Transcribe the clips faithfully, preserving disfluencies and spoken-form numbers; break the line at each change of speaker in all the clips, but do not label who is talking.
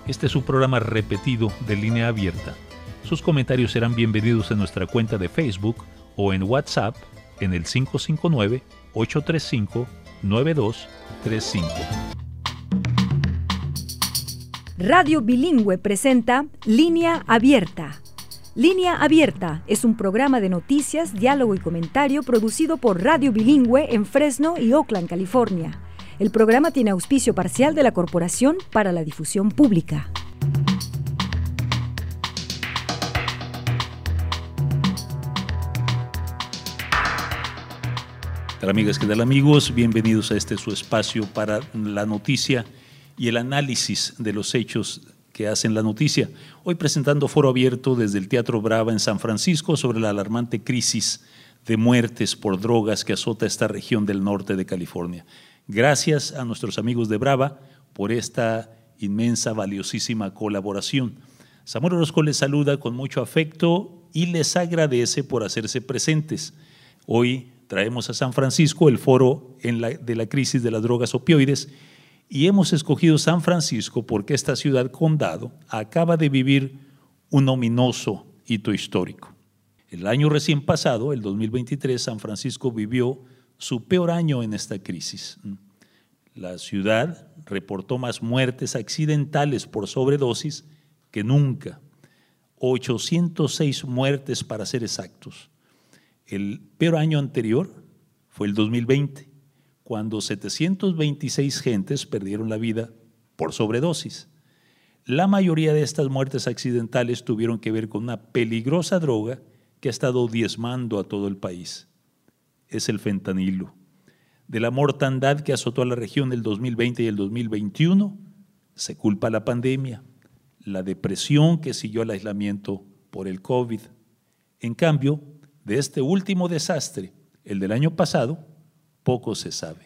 Este es un programa repetido de Línea Abierta. Sus comentarios serán bienvenidos en nuestra cuenta de Facebook o en WhatsApp en el cinco cinco nueve, ocho tres cinco, nueve dos tres cinco.
Radio Bilingüe presenta Línea Abierta. Línea Abierta es un programa de noticias, diálogo y comentario producido por Radio Bilingüe en Fresno y Oakland, California. El programa tiene auspicio parcial de la Corporación para la Difusión Pública.
¿Qué tal, amigas? ¿Qué tal, amigos? Bienvenidos a este su espacio para la noticia y el análisis de los hechos que hacen la noticia. Hoy presentando foro abierto desde el Teatro Brava en San Francisco sobre la alarmante crisis de muertes por drogas que azota esta región del norte de California. Gracias a nuestros amigos de Brava por esta inmensa, valiosísima colaboración. Samuel Orozco les saluda con mucho afecto y les agradece por hacerse presentes. Hoy traemos a San Francisco el foro en la, de la crisis de las drogas opioides y hemos escogido San Francisco porque esta ciudad condado acaba de vivir un ominoso hito histórico. El año recién pasado, el dos mil veintitrés, San Francisco vivió su peor año en esta crisis. La ciudad reportó más muertes accidentales por sobredosis que nunca, ochocientas seis muertes para ser exactos. El peor año anterior fue el dos mil veinte, cuando setecientas veintiséis gentes perdieron la vida por sobredosis. La mayoría de estas muertes accidentales tuvieron que ver con una peligrosa droga que ha estado diezmando a todo el país. Es el fentanilo. De la mortandad que azotó a la región el dos mil veinte y el dos mil veintiuno, se culpa la pandemia, la depresión que siguió al aislamiento por el COVID. En cambio, de este último desastre, el del año pasado, poco se sabe.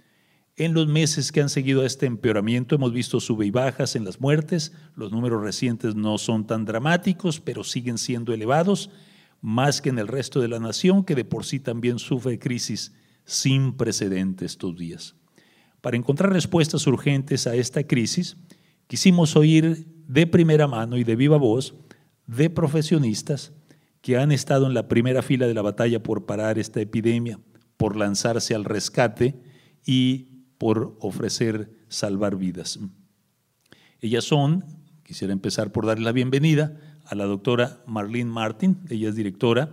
En los meses que han seguido a este empeoramiento hemos visto sube y bajas en las muertes. Los números recientes no son tan dramáticos, pero siguen siendo elevados, más que en el resto de la nación, que de por sí también sufre crisis sin precedentes estos días. Para encontrar respuestas urgentes a esta crisis, quisimos oír de primera mano y de viva voz de profesionistas que han estado en la primera fila de la batalla por parar esta epidemia, por lanzarse al rescate y por ofrecer salvar vidas. Ellas son, quisiera empezar por darle la bienvenida a la doctora Marlene Martin. Ella es directora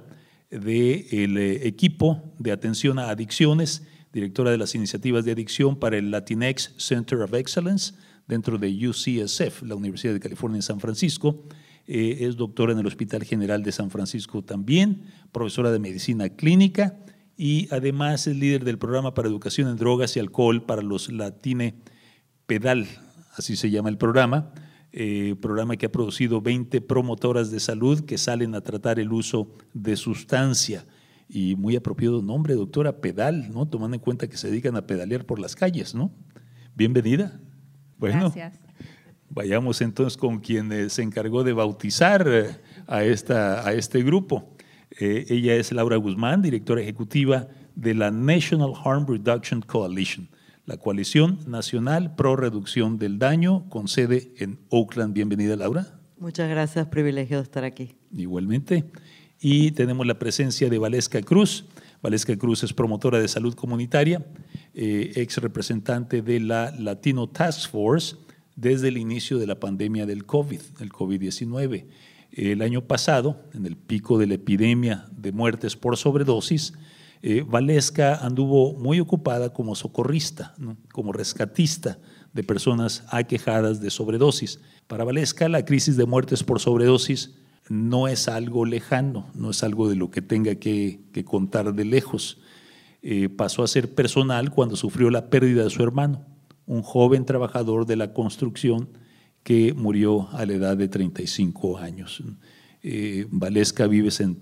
del equipo de atención a adicciones, directora de las iniciativas de adicción para el Latinx Center of Excellence dentro de U C S F, la Universidad de California en San Francisco. Eh, es doctora en el Hospital General de San Francisco también, profesora de medicina clínica y además es líder del programa para educación en drogas y alcohol para los Latine Pedal, así se llama el programa. Eh, programa que ha producido veinte promotoras de salud que salen a tratar el uso de sustancia. Y muy apropiado nombre, doctora, Pedal, ¿no? Tomando en cuenta que se dedican a pedalear por las calles, ¿no? Bienvenida. Bueno,
gracias.
Vayamos entonces con quien eh, se encargó de bautizar eh, a, esta, a este grupo. Eh, ella es Laura Guzmán, directora ejecutiva de la National Harm Reduction Coalition, la Coalición Nacional Pro Reducción del Daño, con sede en Oakland. Bienvenida, Laura.
Muchas gracias, privilegio de estar aquí.
Igualmente. Y tenemos la presencia de Valesca Cruz. Valesca Cruz es promotora de salud comunitaria, eh, ex representante de la Latino Task Force desde el inicio de la pandemia del COVID, el COVID diecinueve. El año pasado, en el pico de la epidemia de muertes por sobredosis, Eh, Valesca anduvo muy ocupada como socorrista, ¿no? Como rescatista de personas aquejadas de sobredosis. Para Valesca, la crisis de muertes por sobredosis no es algo lejano, no es algo de lo que tenga que, que contar de lejos. Eh, pasó a ser personal cuando sufrió la pérdida de su hermano, un joven trabajador de la construcción que murió a la edad de treinta y cinco años. Eh, Valesca vive en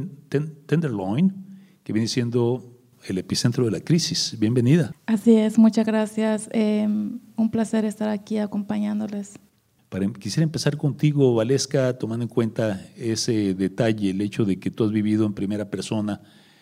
Tenderloin, que viene siendo el epicentro de la crisis. Bienvenida.
Así es, muchas gracias. Eh, un placer estar aquí acompañándoles.
Para, quisiera empezar contigo, Valesca, tomando en cuenta ese detalle, el hecho de que tú has vivido en primera persona,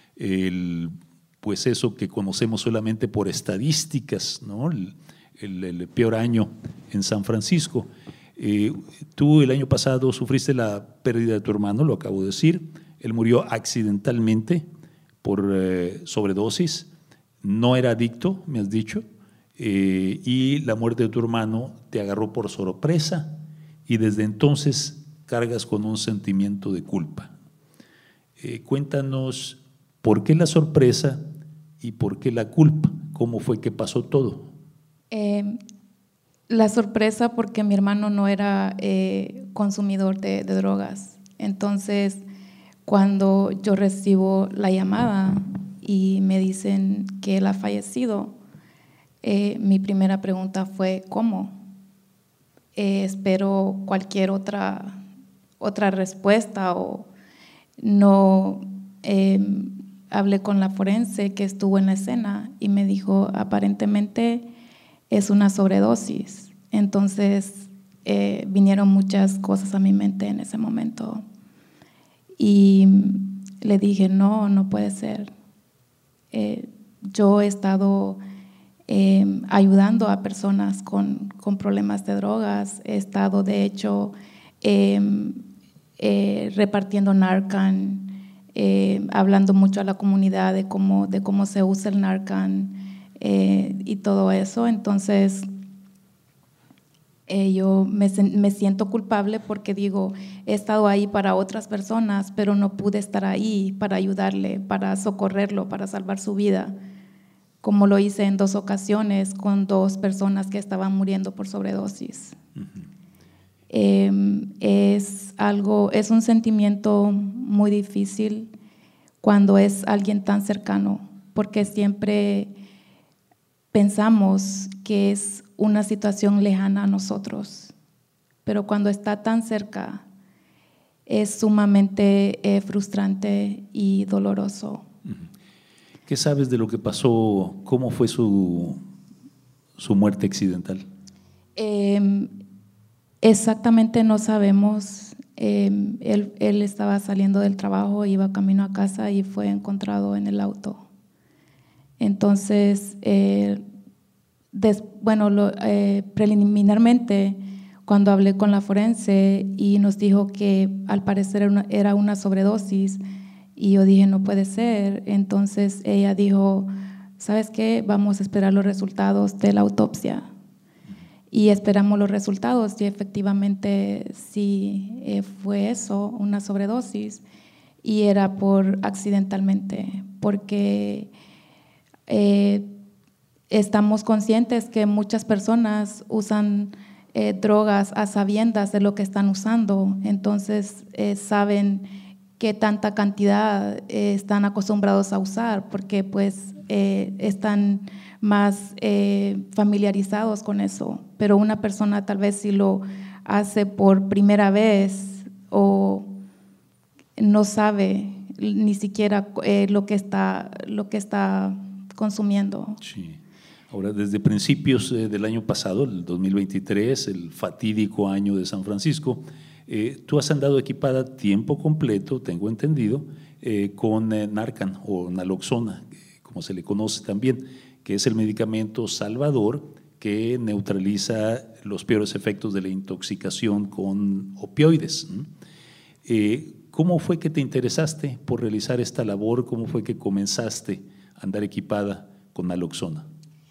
el, pues eso que conocemos solamente por estadísticas, ¿no? el, el, el peor año en San Francisco. Eh, tú el año pasado sufriste la pérdida de tu hermano, lo acabo de decir. Él murió accidentalmente por eh, sobredosis. No era adicto, me has dicho. Eh, y la muerte de tu hermano te agarró por sorpresa y desde entonces cargas con un sentimiento de culpa. Eh, cuéntanos por qué la sorpresa y por qué la culpa. ¿Cómo fue que pasó todo?
Eh, la sorpresa porque mi hermano no era eh, consumidor de, de drogas. Entonces, cuando yo recibo la llamada y me dicen que él ha fallecido, eh, mi primera pregunta fue ¿cómo? Eh, espero cualquier otra, otra respuesta o no. Eh, hablé con la forense que estuvo en la escena y me dijo aparentemente es una sobredosis. Entonces eh, vinieron muchas cosas a mi mente en ese momento y le dije no, no puede ser. Eh, yo he estado eh, ayudando a personas con, con problemas de drogas, he estado de hecho eh, eh, repartiendo Narcan, eh, hablando mucho a la comunidad de cómo, de cómo se usa el Narcan eh, y todo eso. Entonces eh, yo me, me siento culpable porque digo, he estado ahí para otras personas, pero no pude estar ahí para ayudarle, para socorrerlo, para salvar su vida, como lo hice en dos ocasiones con dos personas que estaban muriendo por sobredosis. Uh-huh. Eh, es algo, es un sentimiento muy difícil cuando es alguien tan cercano, porque siempre pensamos que es una situación lejana a nosotros, pero cuando está tan cerca es sumamente eh, frustrante y doloroso.
¿Qué sabes de lo que pasó? ¿Cómo fue su, su muerte accidental?
Eh, exactamente no sabemos. Eh, él, él estaba saliendo del trabajo, iba camino a casa y fue encontrado en el auto. Entonces, eh, des, bueno, lo, eh, preliminarmente, cuando hablé con la forense y nos dijo que al parecer era una, era una sobredosis, y yo dije, no puede ser. Entonces ella dijo, ¿sabes qué? Vamos a esperar los resultados de la autopsia. Y esperamos los resultados y efectivamente sí eh, fue eso, una sobredosis, y era por accidentalmente, porque eh, estamos conscientes que muchas personas usan eh, drogas a sabiendas de lo que están usando, entonces eh, saben qué tanta cantidad eh, están acostumbrados a usar, porque pues eh, están más eh, familiarizados con eso, pero una persona tal vez si lo hace por primera vez o no sabe ni siquiera eh, lo que está, lo que está consumiendo.
Sí. Ahora, desde principios eh, del año pasado, el dos mil veintitrés, el fatídico año de San Francisco, eh, tú has andado equipada tiempo completo, tengo entendido, eh, con eh, Narcan o Naloxona, como se le conoce también, que es el medicamento salvador que neutraliza los peores efectos de la intoxicación con opioides. Eh, ¿Cómo fue que te interesaste por realizar esta labor? ¿Cómo fue que comenzaste a andar equipada con Naloxona?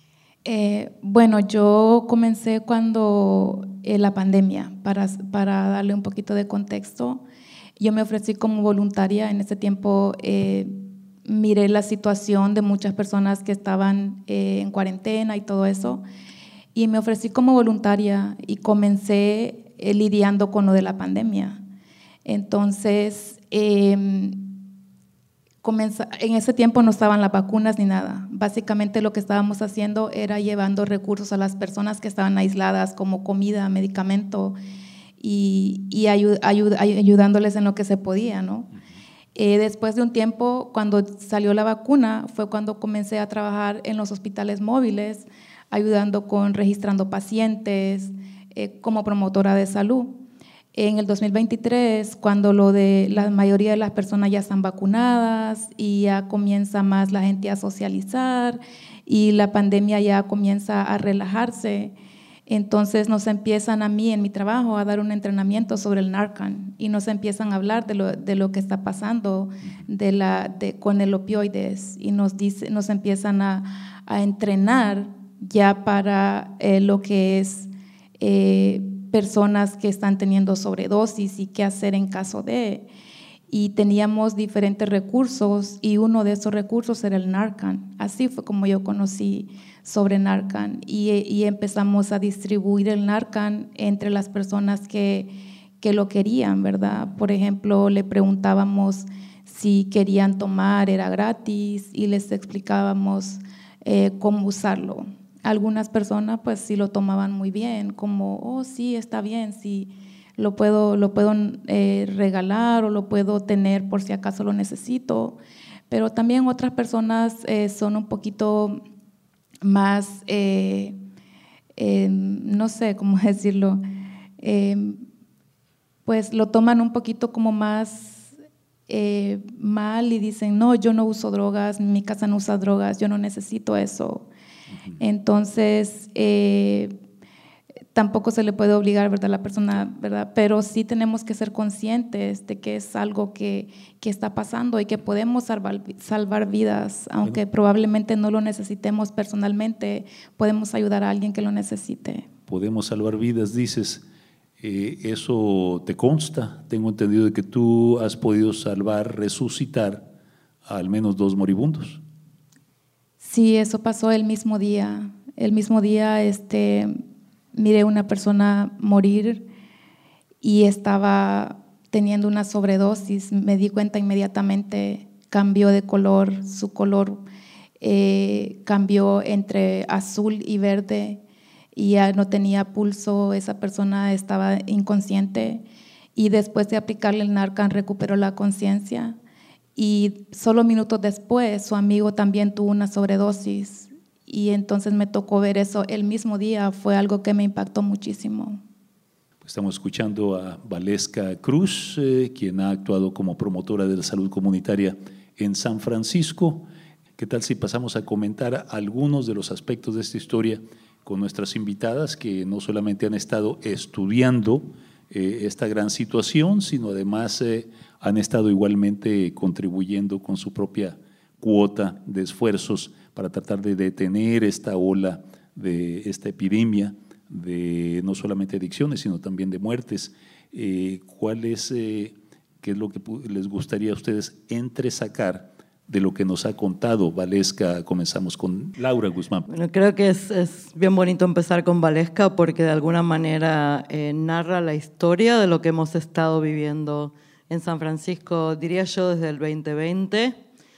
Eh, bueno, yo comencé cuando eh, la pandemia, para, para darle un poquito de contexto. Yo me ofrecí como voluntaria. En ese tiempo eh, miré la situación de muchas personas que estaban eh, en cuarentena y todo eso, y me ofrecí como voluntaria y comencé eh, lidiando con lo de la pandemia. Entonces, eh, Comenza, en ese tiempo no estaban las vacunas ni nada. Básicamente lo que estábamos haciendo era llevando recursos a las personas que estaban aisladas, como comida, medicamento, y, y ayud, ayud, ayudándoles en lo que se podía, ¿no? Eh, después de un tiempo, cuando salió la vacuna, fue cuando comencé a trabajar en los hospitales móviles, ayudando con registrando pacientes, eh, como promotora de salud. En el dos mil veintitrés, cuando lo de la mayoría de las personas ya están vacunadas y ya comienza más la gente a socializar y la pandemia ya comienza a relajarse, Entonces nos empiezan a mí en mi trabajo a dar un entrenamiento sobre el Narcan y nos empiezan a hablar de lo, de lo que está pasando de la, de, con el opioides y nos, dice, nos empiezan a, a entrenar ya para eh, lo que es eh, personas que están teniendo sobredosis y qué hacer en caso de… Y teníamos diferentes recursos y uno de esos recursos era el Narcan. Así fue como yo conocí sobre Narcan y, y empezamos a distribuir el Narcan entre las personas que, que lo querían, ¿verdad? Por ejemplo, le preguntábamos si querían tomar, era gratis y les explicábamos eh, cómo usarlo. Algunas personas pues sí lo tomaban muy bien, como, oh sí, está bien, sí. Lo puedo, lo puedo eh, regalar o lo puedo tener por si acaso lo necesito, pero también otras personas eh, son un poquito más, eh, eh, no sé cómo decirlo, eh, pues lo toman un poquito como más eh, mal y dicen, no, yo no uso drogas, mi casa no usa drogas, yo no necesito eso. Uh-huh. Entonces… Eh, tampoco se le puede obligar, ¿verdad?, a la persona, ¿verdad? Pero sí tenemos que ser conscientes de que es algo que, que está pasando y que podemos salvar, salvar vidas, aunque bueno, probablemente no lo necesitemos personalmente, podemos ayudar a alguien que lo necesite.
Podemos salvar vidas, dices. Eh, ¿Eso te consta? Tengo entendido de que tú has podido salvar, resucitar a al menos dos moribundos.
Sí, eso pasó el mismo día. El mismo día, este… miré una persona morir y estaba teniendo una sobredosis. Me di cuenta inmediatamente, cambió de color, su color eh, cambió entre azul y verde y ya no tenía pulso, esa persona estaba inconsciente y después de aplicarle el Narcan recuperó la conciencia y solo minutos después su amigo también tuvo una sobredosis. Y entonces me tocó ver eso el mismo día, fue algo que me impactó muchísimo.
Estamos escuchando a Valesca Cruz, eh, quien ha actuado como promotora de la salud comunitaria en San Francisco. ¿Qué tal si pasamos a comentar algunos de los aspectos de esta historia con nuestras invitadas que no solamente han estado estudiando eh, esta gran situación, sino además eh, han estado igualmente contribuyendo con su propia cuota de esfuerzos para tratar de detener esta ola de esta epidemia de no solamente adicciones, sino también de muertes. Eh, ¿Cuál es, eh, qué es lo que les gustaría a ustedes entresacar de lo que nos ha contado Valesca? Comenzamos con Laura Guzmán.
Bueno, creo que es, es bien bonito empezar con Valesca porque de alguna manera eh, narra la historia de lo que hemos estado viviendo en San Francisco, diría yo, desde el veinte veinte.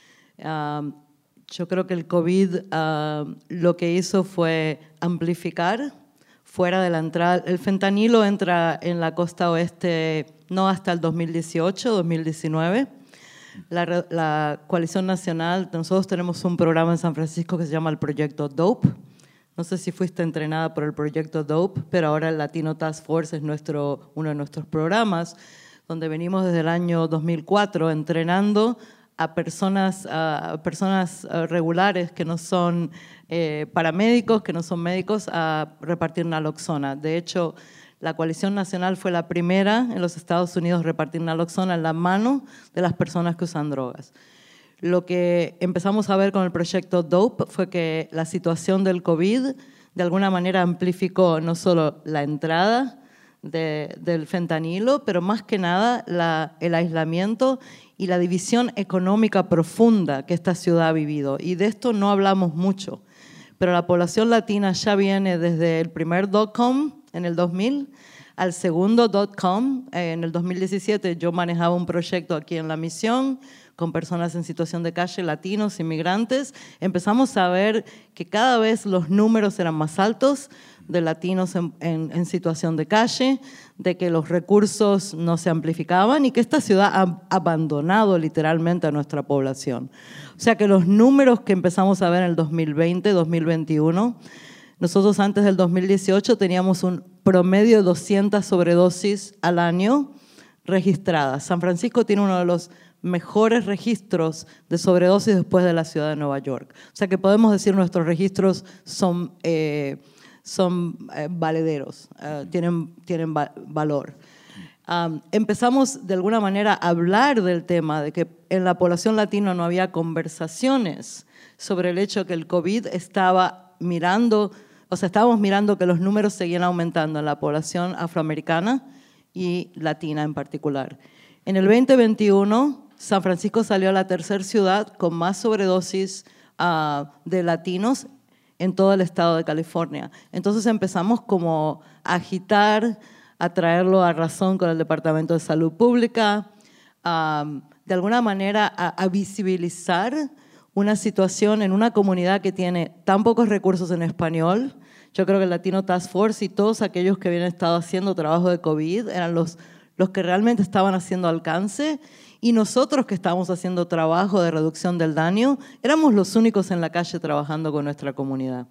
Uh, Yo creo que el COVID uh, lo que hizo fue amplificar fuera de la entrada. El fentanilo entra en la costa oeste no hasta el dos mil dieciocho, dos mil diecinueve. La, la Coalición Nacional, nosotros tenemos un programa en San Francisco que se llama el Proyecto DOPE. No sé si fuiste entrenada por el Proyecto DOPE, pero ahora el Latino Task Force es nuestro, uno de nuestros programas, donde venimos desde el año dos mil cuatro entrenando a personas, a personas regulares que no son eh, paramédicos, que no son médicos, a repartir naloxona. De hecho, la Coalición Nacional fue la primera en los Estados Unidos a repartir naloxona en la mano de las personas que usan drogas. Lo que empezamos a ver con el proyecto DOPE fue que la situación del COVID de alguna manera amplificó no solo la entrada de, del fentanilo, pero más que nada la, el aislamiento y la división económica profunda que esta ciudad ha vivido. Y de esto no hablamos mucho, pero la población latina ya viene desde el primer dot-com en el dos mil al segundo dot-com en el dos mil diecisiete. Yo manejaba un proyecto aquí en La Misión con personas en situación de calle, latinos, inmigrantes. Empezamos a ver que cada vez los números eran más altos de latinos en, en, en situación de calle, de que los recursos no se amplificaban y que esta ciudad ha abandonado literalmente a nuestra población. O sea que los números que empezamos a ver en el dos mil veinte, dos mil veintiuno, nosotros antes del dos mil dieciocho teníamos un promedio de doscientas sobredosis al año registradas. San Francisco tiene uno de los mejores registros de sobredosis después de la ciudad de Nueva York. O sea que podemos decir nuestros registros son… Eh, son eh, valederos, uh, tienen, tienen va valor. Um, empezamos de alguna manera a hablar del tema de que en la población latina no había conversaciones sobre el hecho que el COVID estaba mirando, o sea, estábamos mirando que los números seguían aumentando en la población afroamericana y latina en particular. En el veinte veintiuno, San Francisco salió a la tercera ciudad con más sobredosis uh, de latinos en todo el estado de California. Entonces empezamos como a agitar, a traerlo a razón con el Departamento de Salud Pública, um, de alguna manera a, a visibilizar una situación en una comunidad que tiene tan pocos recursos en español. Yo creo que el Latino Task Force y todos aquellos que habían estado haciendo trabajo de COVID eran los, los que realmente estaban haciendo alcance, y nosotros que estábamos haciendo trabajo de reducción del daño éramos los únicos en la calle trabajando con nuestra comunidad.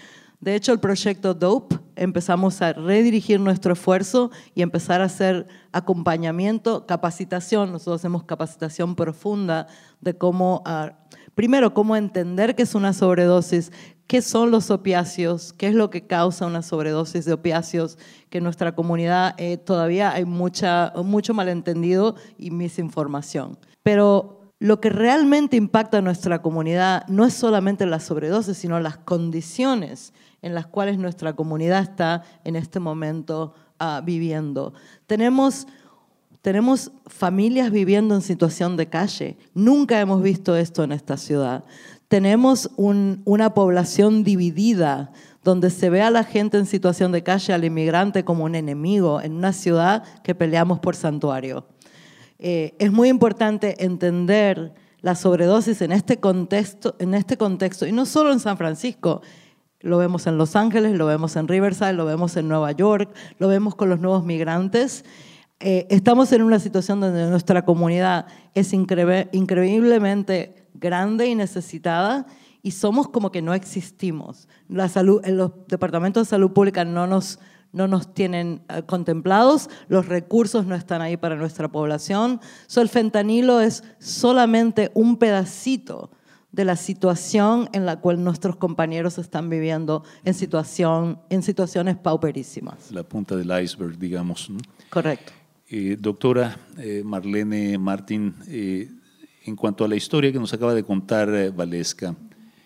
De hecho, el proyecto DOPE empezamos a redirigir nuestro esfuerzo y empezar a hacer acompañamiento, capacitación. Nosotros hacemos capacitación profunda de cómo, uh, primero, cómo entender qué es una sobredosis, qué son los opiáceos, qué es lo que causa una sobredosis de opiáceos, que en nuestra comunidad eh, todavía hay mucha, mucho malentendido y misinformación. Pero lo que realmente impacta a nuestra comunidad no es solamente la sobredosis, sino las condiciones en las cuales nuestra comunidad está en este momento uh, viviendo. Tenemos, tenemos familias viviendo en situación de calle. Nunca hemos visto esto en esta ciudad. Tenemos un, una población dividida, donde se ve a la gente en situación de calle, al inmigrante como un enemigo, en una ciudad que peleamos por santuario. Eh, es muy importante entender la sobredosis en este contexto, en este contexto, y no solo en San Francisco. Lo vemos en Los Ángeles, lo vemos en Riverside, lo vemos en Nueva York, lo vemos con los nuevos migrantes. Eh, estamos en una situación donde nuestra comunidad es incre- increíblemente grande y necesitada, y somos como que no existimos. La salud, los departamentos de salud pública no nos, no nos tienen uh, contemplados, los recursos no están ahí para nuestra población. So, el fentanilo es solamente un pedacito de la situación en la cual nuestros compañeros están viviendo en, situación, en situaciones pauperísimas.
La punta del iceberg, digamos, ¿no?
Correcto.
Eh, doctora eh, Marlene Martín, eh, en cuanto a la historia que nos acaba de contar eh, Valesca,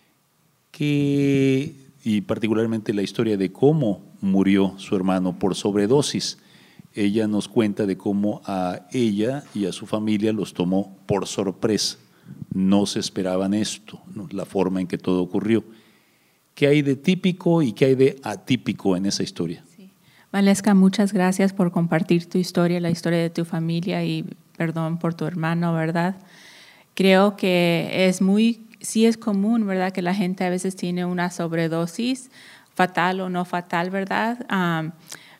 que, y particularmente la historia de cómo murió su hermano por sobredosis, ella nos cuenta de cómo a ella y a su familia los tomó por sorpresa. No se esperaban esto, ¿no? La forma en que todo ocurrió. ¿Qué hay de típico y qué hay de atípico en esa historia?
Sí. Valesca, muchas gracias por compartir tu historia, la historia de tu familia, y perdón por tu hermano, ¿verdad? Creo que es muy, sí es común, ¿verdad?, que la gente a veces tiene una sobredosis, fatal o no fatal, ¿verdad? Um,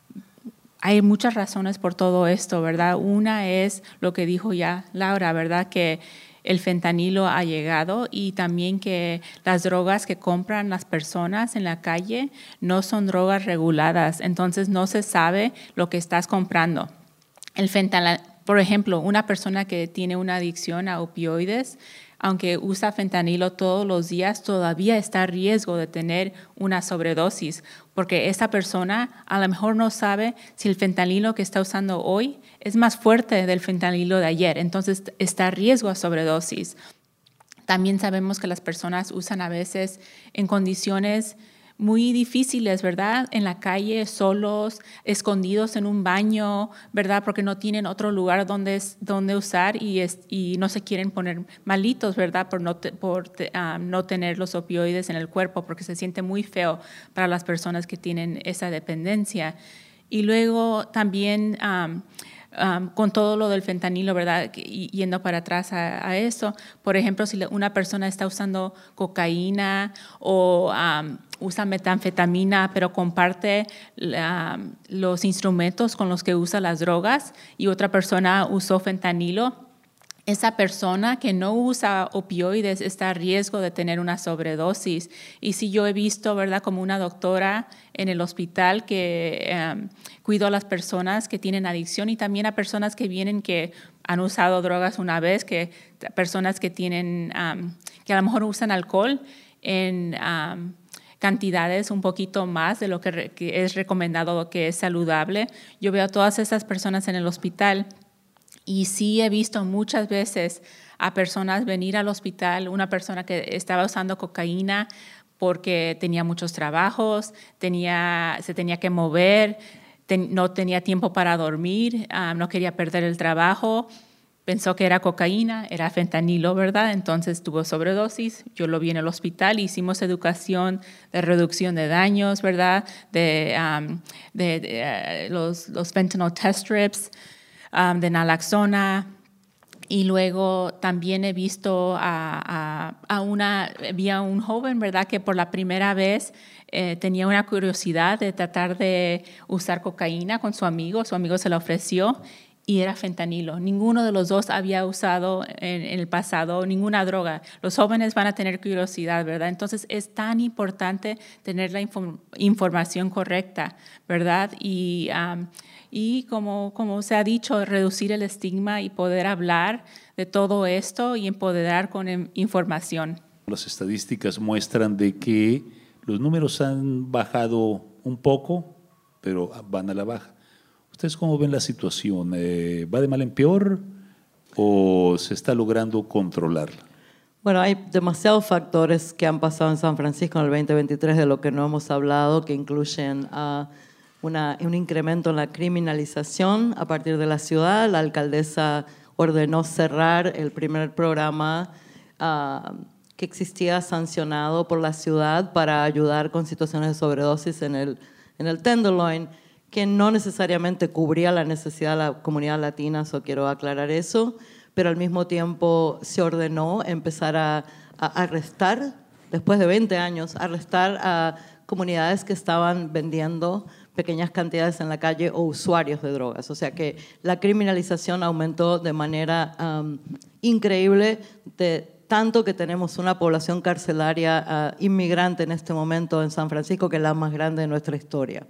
hay muchas razones por todo esto, ¿verdad? Una es lo que dijo ya Laura, ¿verdad?, que el fentanilo ha llegado, y también que las drogas que compran las personas en la calle no son drogas reguladas, entonces no se sabe lo que estás comprando. El fentanilo, por ejemplo, una persona que tiene una adicción a opioides, aunque usa fentanilo todos los días, todavía está a riesgo de tener una sobredosis, porque esa persona a lo mejor no sabe si el fentanilo que está usando hoy es más fuerte del fentanilo de ayer, entonces está a riesgo a sobredosis. También sabemos que las personas usan a veces en condiciones muy difíciles, ¿verdad? En la calle, solos, escondidos en un baño, ¿verdad? Porque no tienen otro lugar donde, donde usar y, es, y no se quieren poner malitos, ¿verdad? Por, no, te, por um, no tener los opioides en el cuerpo, porque se siente muy feo para las personas que tienen esa dependencia. Y luego también Um, Um, con todo lo del fentanilo, ¿verdad? Y, yendo para atrás a, a eso, por ejemplo, si una persona está usando cocaína o um, usa metanfetamina, pero comparte um, los instrumentos con los que usa las drogas, y otra persona usó fentanilo, esa persona que no usa opioides está a riesgo de tener una sobredosis. Y si yo he visto, ¿verdad?, como una doctora en el hospital que um, cuido a las personas que tienen adicción, y también a personas que vienen que han usado drogas una vez, que personas que tienen um, que a lo mejor usan alcohol en um, cantidades un poquito más de lo que, re, que es recomendado, que es saludable. Yo veo a todas esas personas en el hospital y sí he visto muchas veces a personas venir al hospital, una persona que estaba usando cocaína porque tenía muchos trabajos, tenía, se tenía que mover, ten, no tenía tiempo para dormir, um, no quería perder el trabajo, pensó que era cocaína, era fentanilo, ¿verdad? Entonces tuvo sobredosis, yo lo vi en el hospital, hicimos educación de reducción de daños, ¿verdad? De, um, de, de uh, los, los fentanyl test strips, um, de naloxona. Y luego también he visto a, a, a una, vi a un joven, ¿verdad?, que por la primera vez eh, tenía una curiosidad de tratar de usar cocaína con su amigo. Su amigo se la ofreció y era fentanilo. Ninguno de los dos había usado en, en el pasado ninguna droga. Los jóvenes van a tener curiosidad, ¿verdad? Entonces es tan importante tener la inform- información correcta, ¿verdad? Y um, Y como, como se ha dicho, reducir el estigma y poder hablar de todo esto y empoderar con información.
Las estadísticas muestran de que los números han bajado un poco, pero van a la baja. ¿Ustedes cómo ven la situación? Eh, ¿Va de mal en peor o se está logrando controlarla?
Bueno, hay demasiados factores que han pasado en San Francisco en el veinte veintitrés de lo que no hemos hablado, que incluyen a... Uh, Una, un incremento en la criminalización a partir de la ciudad. La alcaldesa ordenó cerrar el primer programa uh, que existía sancionado por la ciudad para ayudar con situaciones de sobredosis en el, en el Tenderloin, que no necesariamente cubría la necesidad de la comunidad latina, so quiero aclarar eso, pero al mismo tiempo se ordenó empezar a, a arrestar, después de veinte años, arrestar a comunidades que estaban vendiendo pequeñas cantidades en la calle o usuarios de drogas. O sea que la criminalización aumentó de manera um, increíble, de tanto que tenemos una población carcelaria uh, inmigrante en este momento en San Francisco, que es la más grande de nuestra historia.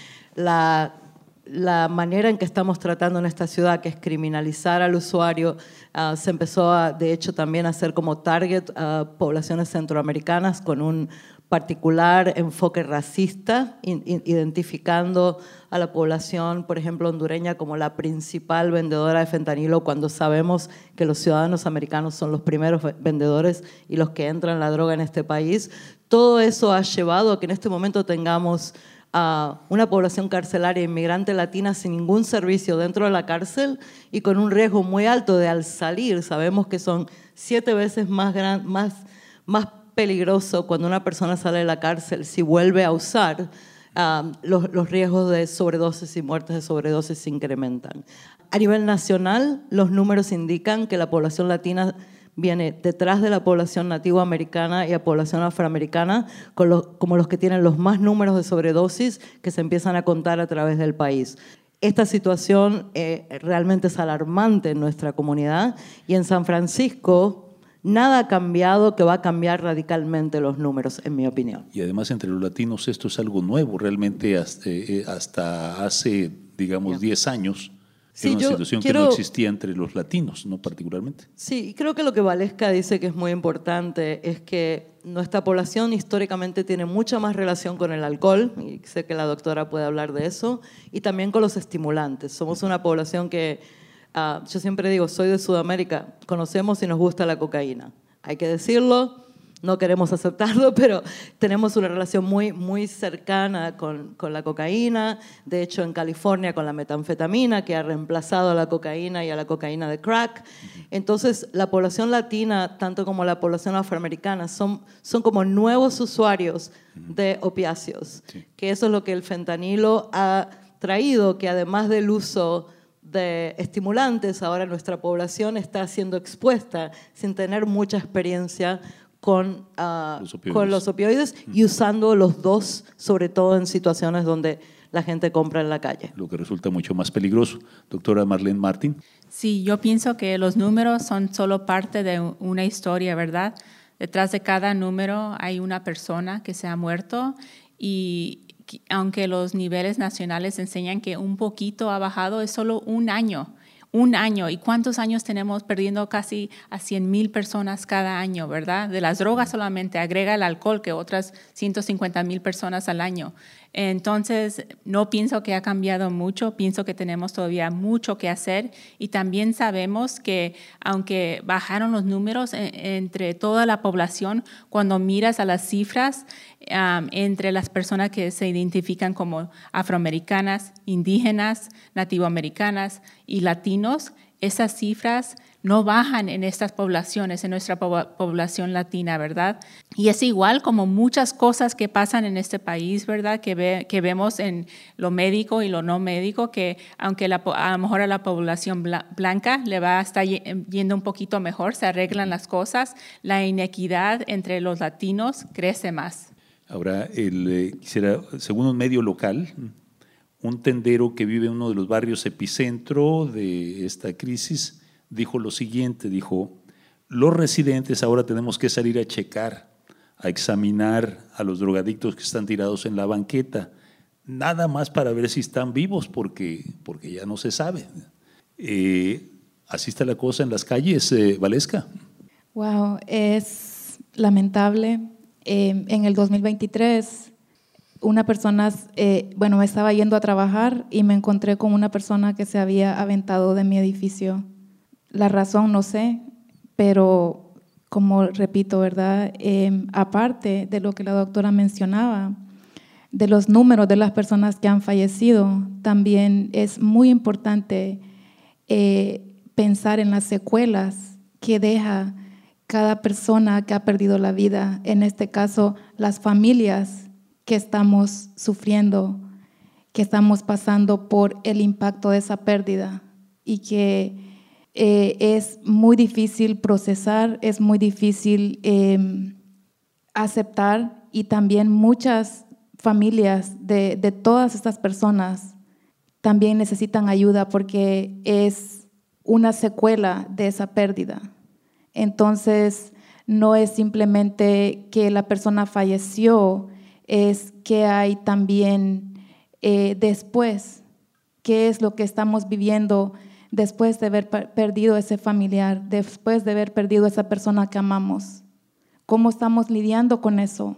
La, la manera en que estamos tratando en esta ciudad, que es criminalizar al usuario, uh, se empezó a, de hecho también a hacer como target uh, poblaciones centroamericanas con un particular enfoque racista, in, in, identificando a la población, por ejemplo, hondureña como la principal vendedora de fentanilo, cuando sabemos que los ciudadanos americanos son los primeros vendedores y los que entran la droga en este país. Todo eso ha llevado a que en este momento tengamos a una población carcelaria inmigrante latina sin ningún servicio dentro de la cárcel y con un riesgo muy alto de al salir, sabemos que son siete veces más, gran, más, más peligroso cuando una persona sale de la cárcel si vuelve a usar, um, los, los riesgos de sobredosis y muertes de sobredosis se incrementan. A nivel nacional, los números indican que la población latina viene detrás de la población nativoamericana y la población afroamericana con los, como los que tienen los más números de sobredosis que se empiezan a contar a través del país. Esta situación eh, realmente es alarmante en nuestra comunidad y en San Francisco nada ha cambiado que va a cambiar radicalmente los números, en mi opinión.
Y además entre los latinos esto es algo nuevo, realmente hasta, eh, hasta hace, digamos, diez años. Sí, era una situación quiero, que no existía entre los latinos, no particularmente.
Sí, y creo que lo que Valesca dice que es muy importante es que nuestra población históricamente tiene mucha más relación con el alcohol, y sé que la doctora puede hablar de eso, y también con los estimulantes. Somos una población que, uh, yo siempre digo, soy de Sudamérica, conocemos y nos gusta la cocaína. Hay que decirlo. No queremos aceptarlo, pero tenemos una relación muy, muy cercana con, con la cocaína. De hecho, en California con la metanfetamina, que ha reemplazado a la cocaína y a la cocaína de crack. Entonces, la población latina, tanto como la población afroamericana, son, son como nuevos usuarios de opiáceos. Sí. Que eso es lo que el fentanilo ha traído, que además del uso de estimulantes, ahora nuestra población está siendo expuesta sin tener mucha experiencia Con, uh, los con los opioides y usando los dos, sobre todo en situaciones donde la gente compra en la calle.
Lo que resulta mucho más peligroso. Doctora Marlene Martin.
Sí, yo pienso que los números son solo parte de una historia, ¿verdad? Detrás de cada número hay una persona que se ha muerto y aunque los niveles nacionales enseñan que un poquito ha bajado, es solo un año. un año. ¿Y cuántos años tenemos perdiendo casi a cien mil personas cada año, verdad? De las drogas solamente, agrega el alcohol, que otras ciento cincuenta mil personas al año. Entonces, no pienso que ha cambiado mucho, pienso que tenemos todavía mucho que hacer y también sabemos que aunque bajaron los números en, entre toda la población, cuando miras a las cifras um, entre las personas que se identifican como afroamericanas, indígenas, nativoamericanas y latinos, esas cifras no bajan en estas poblaciones, en nuestra po- población latina, ¿verdad? Y es igual como muchas cosas que pasan en este país, ¿verdad? Que, ve, que vemos en lo médico y lo no médico, que aunque la, a lo mejor a la población bla- blanca le va a estar yendo un poquito mejor, se arreglan las cosas, la inequidad entre los latinos crece más.
Ahora, el, eh, quisiera, según un medio local, un tendero que vive en uno de los barrios epicentro de esta crisis dijo lo siguiente, dijo, los residentes ahora tenemos que salir a checar, a examinar a los drogadictos que están tirados en la banqueta, nada más para ver si están vivos, porque, porque ya no se sabe. Eh, así está la cosa en las calles, eh, Valesca.
Wow, es lamentable. Eh, en el dos mil veintitrés, una persona, eh, bueno, estaba yendo a trabajar y me encontré con una persona que se había aventado de mi edificio. La razón no sé, pero como repito, ¿verdad? Eh, aparte de lo que la doctora mencionaba, de los números de las personas que han fallecido, también es muy importante eh, pensar en las secuelas que deja cada persona que ha perdido la vida, en este caso las familias que estamos sufriendo, que estamos pasando por el impacto de esa pérdida y que Eh, es muy difícil procesar, es muy difícil eh, aceptar y también muchas familias de, de todas estas personas también necesitan ayuda porque es una secuela de esa pérdida. Entonces, no es simplemente que la persona falleció, es que hay también eh, después, qué es lo que estamos viviendo después de haber perdido ese familiar, después de haber perdido esa persona que amamos. ¿Cómo estamos lidiando con eso?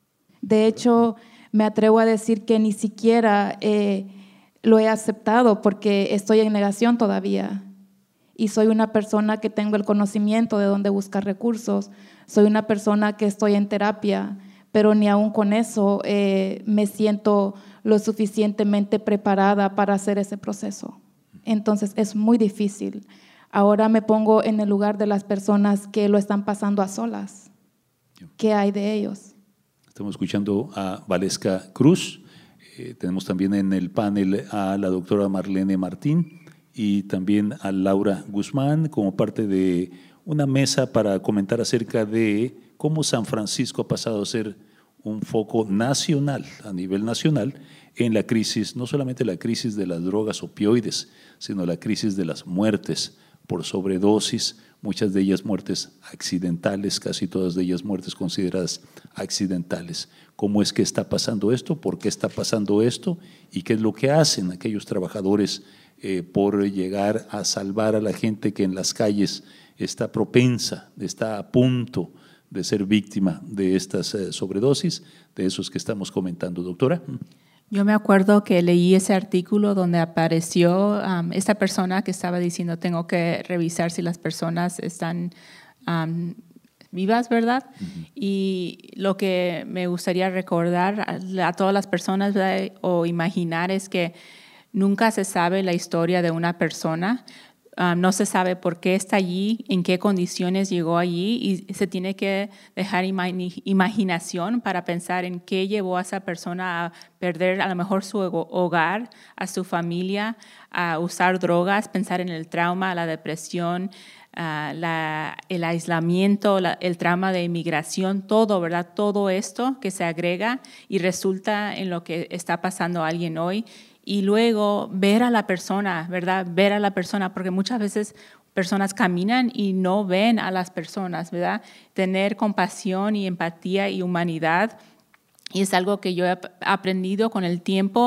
De hecho, me atrevo a decir que ni siquiera eh, lo he aceptado porque estoy en negación todavía. Y soy una persona que tengo el conocimiento de dónde buscar recursos. Soy una persona que estoy en terapia, pero ni aún con eso eh, me siento lo suficientemente preparada para hacer ese proceso. Entonces es muy difícil. Ahora me pongo en el lugar de las personas que lo están pasando a solas. ¿Qué hay de ellos?
Estamos escuchando a Valesca Cruz. Eh, tenemos también en el panel a la doctora Marlene Martín y también a Laura Guzmán como parte de una mesa para comentar acerca de cómo San Francisco ha pasado a ser un foco nacional, a nivel nacional, en la crisis, no solamente la crisis de las drogas opioides, sino la crisis de las muertes por sobredosis, muchas de ellas muertes accidentales, casi todas de ellas muertes consideradas accidentales. ¿Cómo es que está pasando esto? ¿Por qué está pasando esto? ¿Y qué es lo que hacen aquellos trabajadores eh, por llegar a salvar a la gente que en las calles está propensa, está a punto de ser víctima de estas eh, sobredosis, de esos que estamos comentando, doctora?
Yo me acuerdo que leí ese artículo donde apareció um, esta persona que estaba diciendo tengo que revisar si las personas están um, vivas, ¿verdad? Uh-huh. Y lo que me gustaría recordar a, a todas las personas, ¿verdad? O imaginar es que nunca se sabe la historia de una persona. Um, no se sabe por qué está allí, en qué condiciones llegó allí y se tiene que dejar ima- imaginación para pensar en qué llevó a esa persona a perder a lo mejor su hogar, a su familia, a usar drogas, pensar en el trauma, la depresión, uh, la, el aislamiento, la, el trauma de inmigración, todo, ¿verdad? Todo esto que se agrega y resulta en lo que está pasando a alguien hoy. Y luego ver a la persona, ¿verdad? Ver a la persona, porque muchas veces personas caminan y no ven a las personas, ¿verdad? Tener compasión y empatía y humanidad. Y es algo que yo he aprendido con el tiempo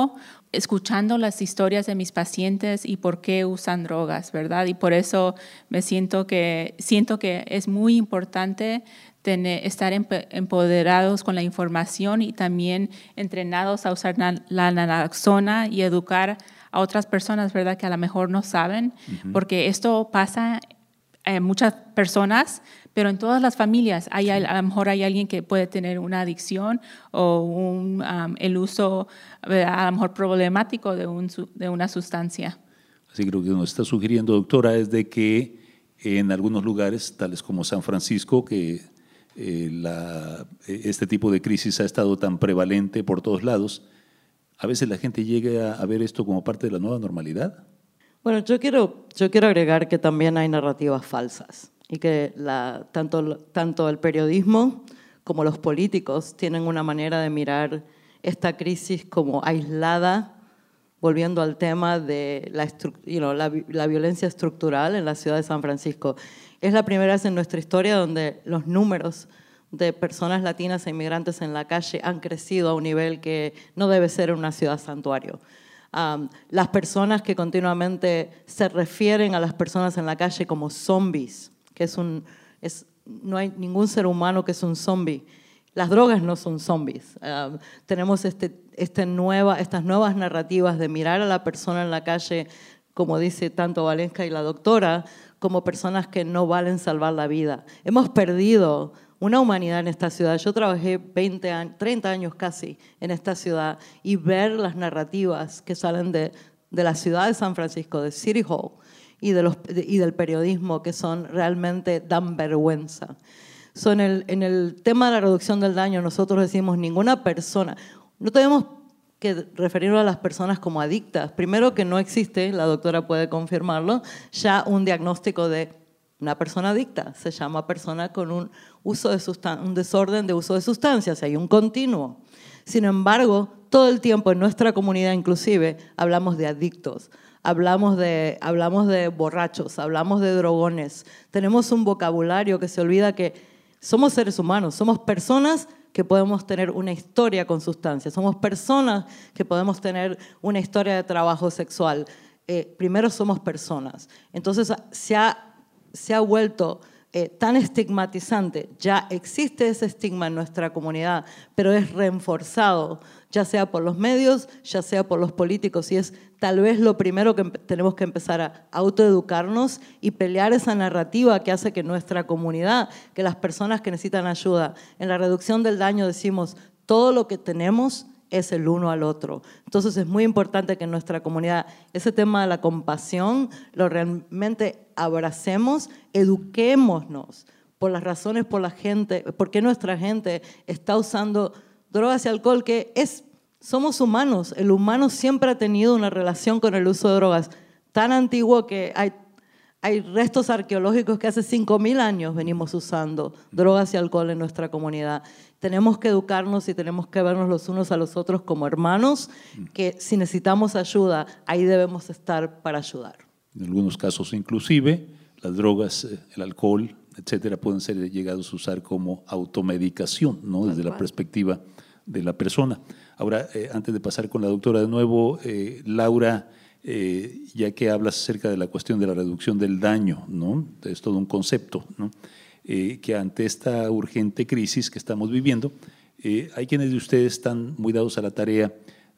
escuchando las historias de mis pacientes y por qué usan drogas, ¿verdad? Y por eso me siento que, siento que es muy importante tener, estar empoderados con la información y también entrenados a usar la naloxona y educar a otras personas, ¿verdad?, que a lo mejor no saben, uh-huh. porque esto pasa en muchas personas, pero en todas las familias hay, a lo mejor hay alguien que puede tener una adicción o un, um, el uso a lo mejor problemático de, un, de una sustancia.
Así que lo que nos está sugiriendo, doctora, es de que en algunos lugares, tales como San Francisco, que eh, la, este tipo de crisis ha estado tan prevalente por todos lados, a veces la gente llega a ver esto como parte de la nueva normalidad.
Bueno, yo quiero, yo quiero agregar que también hay narrativas falsas y que la, tanto, tanto el periodismo como los políticos tienen una manera de mirar esta crisis como aislada, volviendo al tema de la, you know, la, la violencia estructural en la ciudad de San Francisco. Es la primera vez en nuestra historia donde los números de personas latinas e inmigrantes en la calle han crecido a un nivel que no debe ser en una ciudad santuario. Um, las personas que continuamente se refieren a las personas en la calle como zombies, que es un, es, no hay ningún ser humano que es un zombie. Las drogas no son zombies. Um, tenemos este, este nueva, estas nuevas narrativas de mirar a la persona en la calle, como dice tanto Valeska y la doctora, como personas que no valen salvar la vida. Hemos perdido una humanidad en esta ciudad. Yo trabajé veinte años, treinta años casi en esta ciudad y ver las narrativas que salen de, de la ciudad de San Francisco, de City Hall y, de los, de, y del periodismo, que son realmente dan vergüenza. So, en, el, en el tema de la reducción del daño, nosotros decimos ninguna persona, no tenemos que referirnos a las personas como adictas. Primero, que no existe, la doctora puede confirmarlo, ya un diagnóstico de una persona adicta. Se llama persona con un, uso de sustan- un desorden de uso de sustancias, hay un continuo. Sin embargo, todo el tiempo en nuestra comunidad inclusive hablamos de adictos, hablamos de, hablamos de borrachos, hablamos de drogones. Tenemos un vocabulario que se olvida que somos seres humanos, somos personas que podemos tener una historia con sustancias, somos personas que podemos tener una historia de trabajo sexual. Eh, primero somos personas. Entonces se ha se ha vuelto eh, tan estigmatizante. Ya existe ese estigma en nuestra comunidad, pero es reforzado, ya sea por los medios, ya sea por los políticos, y es tal vez lo primero que tenemos que empezar a autoeducarnos y pelear esa narrativa que hace que nuestra comunidad, que las personas que necesitan ayuda, en la reducción del daño decimos, todo lo que tenemos es el uno al otro. Entonces es muy importante que en nuestra comunidad ese tema de la compasión lo realmente abracemos, eduquémonos por las razones por la gente, por qué nuestra gente está usando drogas y alcohol, que es, somos humanos. El humano siempre ha tenido una relación con el uso de drogas tan antiguo que hay, hay restos arqueológicos que hace cinco mil años venimos usando drogas y alcohol en nuestra comunidad. Tenemos que educarnos y tenemos que vernos los unos a los otros como hermanos, que si necesitamos ayuda, ahí debemos estar para ayudar.
En algunos casos inclusive, las drogas, el alcohol, etcétera, pueden ser llegados a usar como automedicación, ¿no? Desde la perspectiva de la persona. Ahora, eh, antes de pasar con la doctora de nuevo, eh, Laura, eh, ya que hablas acerca de la cuestión de la reducción del daño, ¿no? Es todo un concepto, ¿no? Eh, que ante esta urgente crisis que estamos viviendo, eh, hay quienes de ustedes están muy dados a la tarea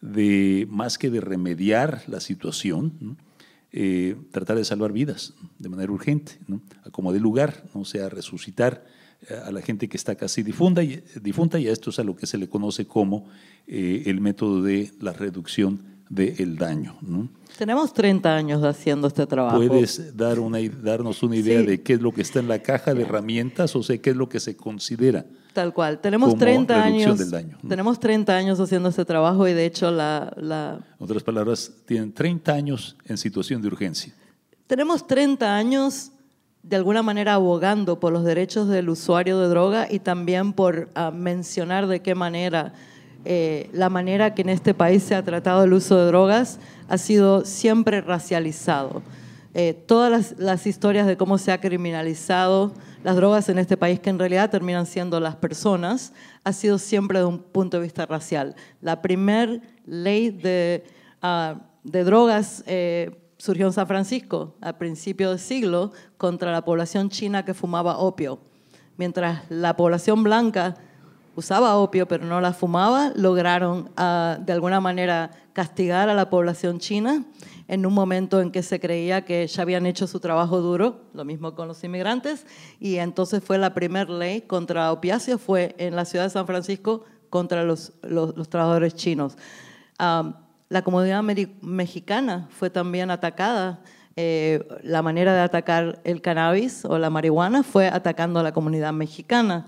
de, más que de remediar la situación, ¿no? eh, tratar de salvar vidas de manera urgente, ¿no? A como de lugar, ¿no? O sea, resucitar a la gente que está casi difunta y, difunta, y a esto es a lo que se le conoce como eh, el método de la reducción del daño, ¿no?
Tenemos treinta años haciendo este trabajo.
¿Puedes dar una, darnos una idea
sí.
de qué es lo que está en la caja de herramientas, o sea, qué es lo que se considera?
Tal cual. Tenemos treinta años,
del daño, ¿no?
Tenemos treinta años haciendo este trabajo y de hecho la, la...
En otras palabras, tienen treinta años en situación de urgencia.
Tenemos treinta años de alguna manera abogando por los derechos del usuario de droga y también por uh, mencionar de qué manera Eh, la manera que en este país se ha tratado el uso de drogas ha sido siempre racializado. Eh, todas las, las historias de cómo se ha criminalizado las drogas en este país, que en realidad terminan siendo las personas, ha sido siempre de un punto de vista racial. La primer ley de uh, de drogas eh, surgió en San Francisco a principios del siglo contra la población china que fumaba opio. Mientras la población blanca usaba opio pero no la fumaba, lograron uh, de alguna manera castigar a la población china en un momento en que se creía que ya habían hecho su trabajo duro, lo mismo con los inmigrantes, y entonces fue la primera ley contra opiáceos, fue en la ciudad de San Francisco contra los, los, los trabajadores chinos. Um, la comunidad mexicana fue también atacada. Eh, la manera de atacar el cannabis o la marihuana fue atacando a la comunidad mexicana.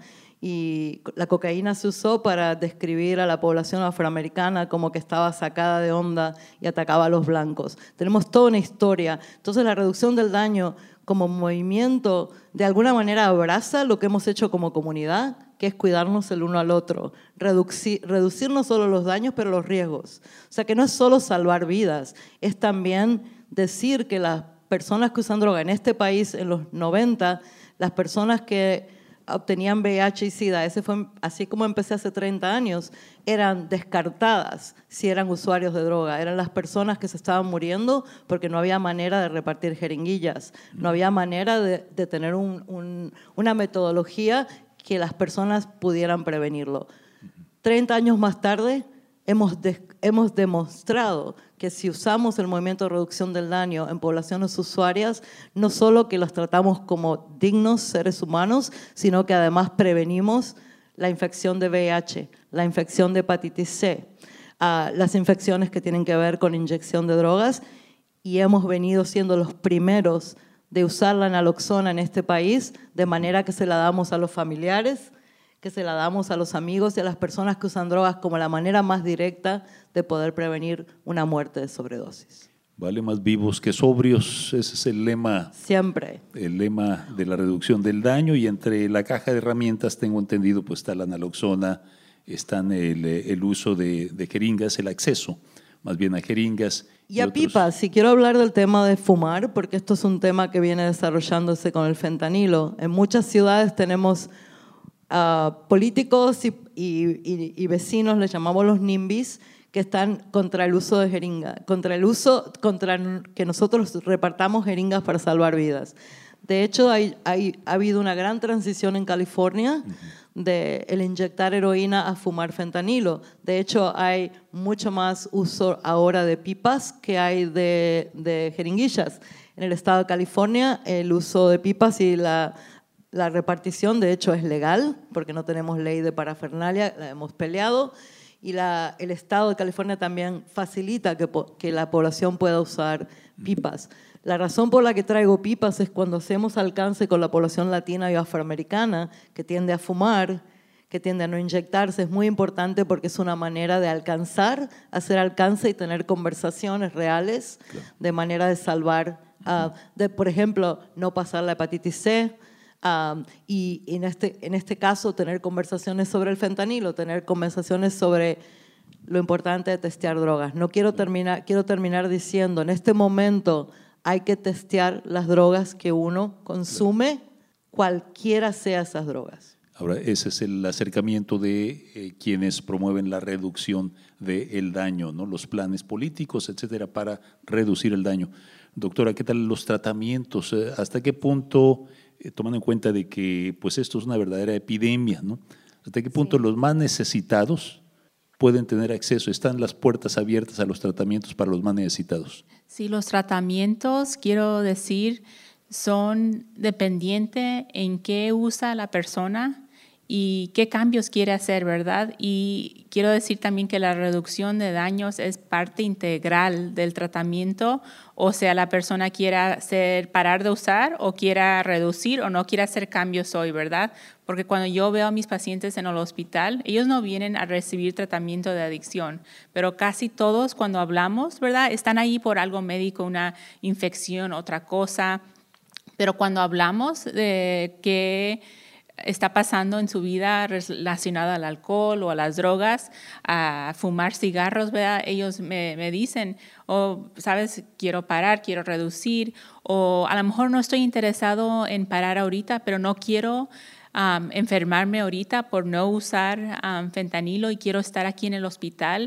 Y la cocaína se usó para describir a la población afroamericana como que estaba sacada de onda y atacaba a los blancos. Tenemos toda una historia. Entonces la reducción del daño como movimiento de alguna manera abraza lo que hemos hecho como comunidad, que es cuidarnos el uno al otro, reducir, reducir no solo los daños, pero los riesgos. O sea, que no es solo salvar vidas, es también decir que las personas que usan droga en este país en los noventa, las personas que obtenían V I H y SIDA, ese fue, así como empecé hace treinta años, eran descartadas si eran usuarios de droga. Eran las personas que se estaban muriendo porque no había manera de repartir jeringuillas, no había manera de, de tener un, un, una metodología que las personas pudieran prevenirlo. treinta años más tarde, hemos, de, hemos demostrado que si usamos el movimiento de reducción del daño en poblaciones usuarias, no solo que los tratamos como dignos seres humanos, sino que además prevenimos la infección de V I H, la infección de hepatitis C, uh, las infecciones que tienen que ver con inyección de drogas, y hemos venido siendo los primeros de usar la naloxona en este país, de manera que se la damos a los familiares, que se la damos a los amigos y a las personas que usan drogas como la manera más directa de poder prevenir una muerte de sobredosis.
Vale más vivos que sobrios, ese es el lema.
Siempre.
El lema de la reducción del daño, y entre la caja de herramientas, tengo entendido, pues está la naloxona, están el, el uso de, de jeringas, el acceso más bien a jeringas.
Y, y a otros... pipas, si quiero hablar del tema de fumar, porque esto es un tema que viene desarrollándose con el fentanilo. En muchas ciudades tenemos Uh, políticos y, y, y, y vecinos, les llamamos los NIMBYs, que están contra el uso de jeringa, contra el uso, contra que nosotros repartamos jeringas para salvar vidas. De hecho, hay, hay, ha habido una gran transición en California uh-huh. de el inyectar heroína a fumar fentanilo. De hecho, hay mucho más uso ahora de pipas que hay de, de jeringuillas. En el estado de California, el uso de pipas y la La repartición, de hecho, es legal, porque no tenemos ley de parafernalia, la hemos peleado, y la, el Estado de California también facilita que, que la población pueda usar pipas. La razón por la que traigo pipas es cuando hacemos alcance con la población latina y afroamericana, que tiende a fumar, que tiende a no inyectarse, es muy importante porque es una manera de alcanzar, hacer alcance y tener conversaciones reales, claro. de manera de salvar, uh, de, por ejemplo, no pasar la hepatitis C, Um, y en este, en este caso tener conversaciones sobre el fentanilo, tener conversaciones sobre lo importante de testear drogas. No quiero terminar, quiero terminar diciendo, en este momento hay que testear las drogas que uno consume, cualquiera sea esas drogas.
Ahora, ese es el acercamiento de eh, quienes promueven la reducción del daño, ¿no? Los planes políticos, etcétera, para reducir el daño. Doctora, ¿qué tal los tratamientos? ¿Hasta qué punto, eh, tomando en cuenta de que pues esto es una verdadera epidemia, ¿no? ¿Hasta qué punto sí. los más necesitados pueden tener acceso? ¿Están las puertas abiertas a los tratamientos para los más necesitados?
Sí, los tratamientos, quiero decir, son dependientes en qué usa la persona y qué cambios quiere hacer, ¿verdad? Y quiero decir también que la reducción de daños es parte integral del tratamiento, o sea, la persona quiera hacer, parar de usar o quiera reducir o no quiera hacer cambios hoy, ¿verdad? Porque cuando yo veo a mis pacientes en el hospital, ellos no vienen a recibir tratamiento de adicción, pero casi todos cuando hablamos, ¿verdad? Están ahí por algo médico, una infección, otra cosa, pero cuando hablamos de que está pasando en su vida relacionada al alcohol o a las drogas, a fumar cigarros, ¿verdad? Ellos me, me dicen, oh, sabes, quiero parar, quiero reducir, o a lo mejor no estoy interesado en parar ahorita, pero no quiero um, enfermarme ahorita por no usar um, fentanilo y quiero estar aquí en el hospital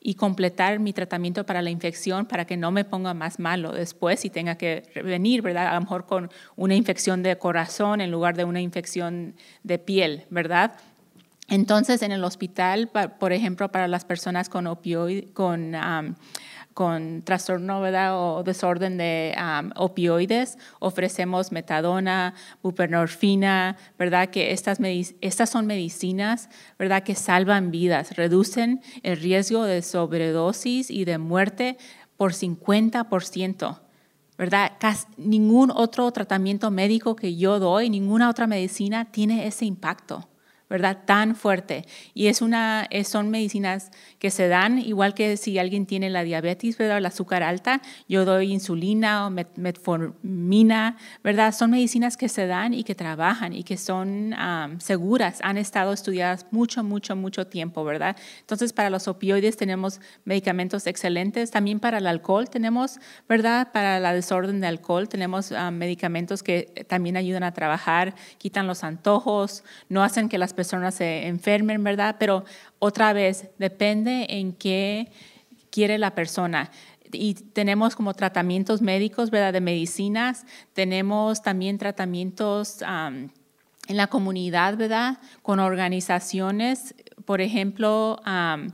y completar mi tratamiento para la infección para que no me ponga más malo después y tenga que venir, ¿verdad? A lo mejor con una infección de corazón en lugar de una infección de piel, ¿verdad? Entonces, en el hospital, por ejemplo, para las personas con opioides, con, um, con trastorno, ¿verdad? O desorden de um, opioides, ofrecemos metadona, buprenorfina, ¿verdad? Que estas, estas son medicinas, ¿verdad? Que salvan vidas, reducen el riesgo de sobredosis y de muerte por cincuenta por ciento. ¿Verdad? Casi ningún otro tratamiento médico que yo doy, ninguna otra medicina tiene ese impacto, ¿verdad? Tan fuerte. Y es una, es, son medicinas que se dan, igual que si alguien tiene la diabetes, ¿verdad? El azúcar alta, yo doy insulina o met, metformina, ¿verdad? Son medicinas que se dan y que trabajan y que son um, seguras, han estado estudiadas mucho, mucho, mucho tiempo, ¿verdad? Entonces, para los opioides tenemos medicamentos excelentes. También para el alcohol tenemos, ¿verdad? Para la desorden de alcohol tenemos um, medicamentos que también ayudan a trabajar, quitan los antojos, no hacen que las personas se enfermen, ¿verdad? Pero otra vez, depende en qué quiere la persona. Y tenemos como tratamientos médicos, ¿verdad? De medicinas. Tenemos también tratamientos um, en la comunidad, ¿verdad? Con organizaciones, por ejemplo, um,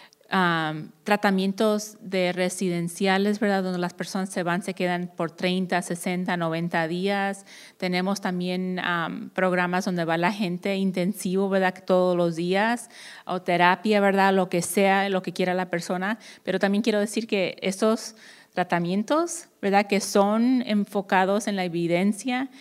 Um, tratamientos de residenciales, ¿verdad? Donde las personas se van, se quedan por treinta, sesenta, noventa días. Tenemos también um, programas donde va la gente intensivo, ¿verdad? Todos los días, o terapia, ¿verdad? Lo que sea, lo que quiera la persona. Pero también quiero decir que estos tratamientos, ¿verdad? Que son enfocados en la evidencia,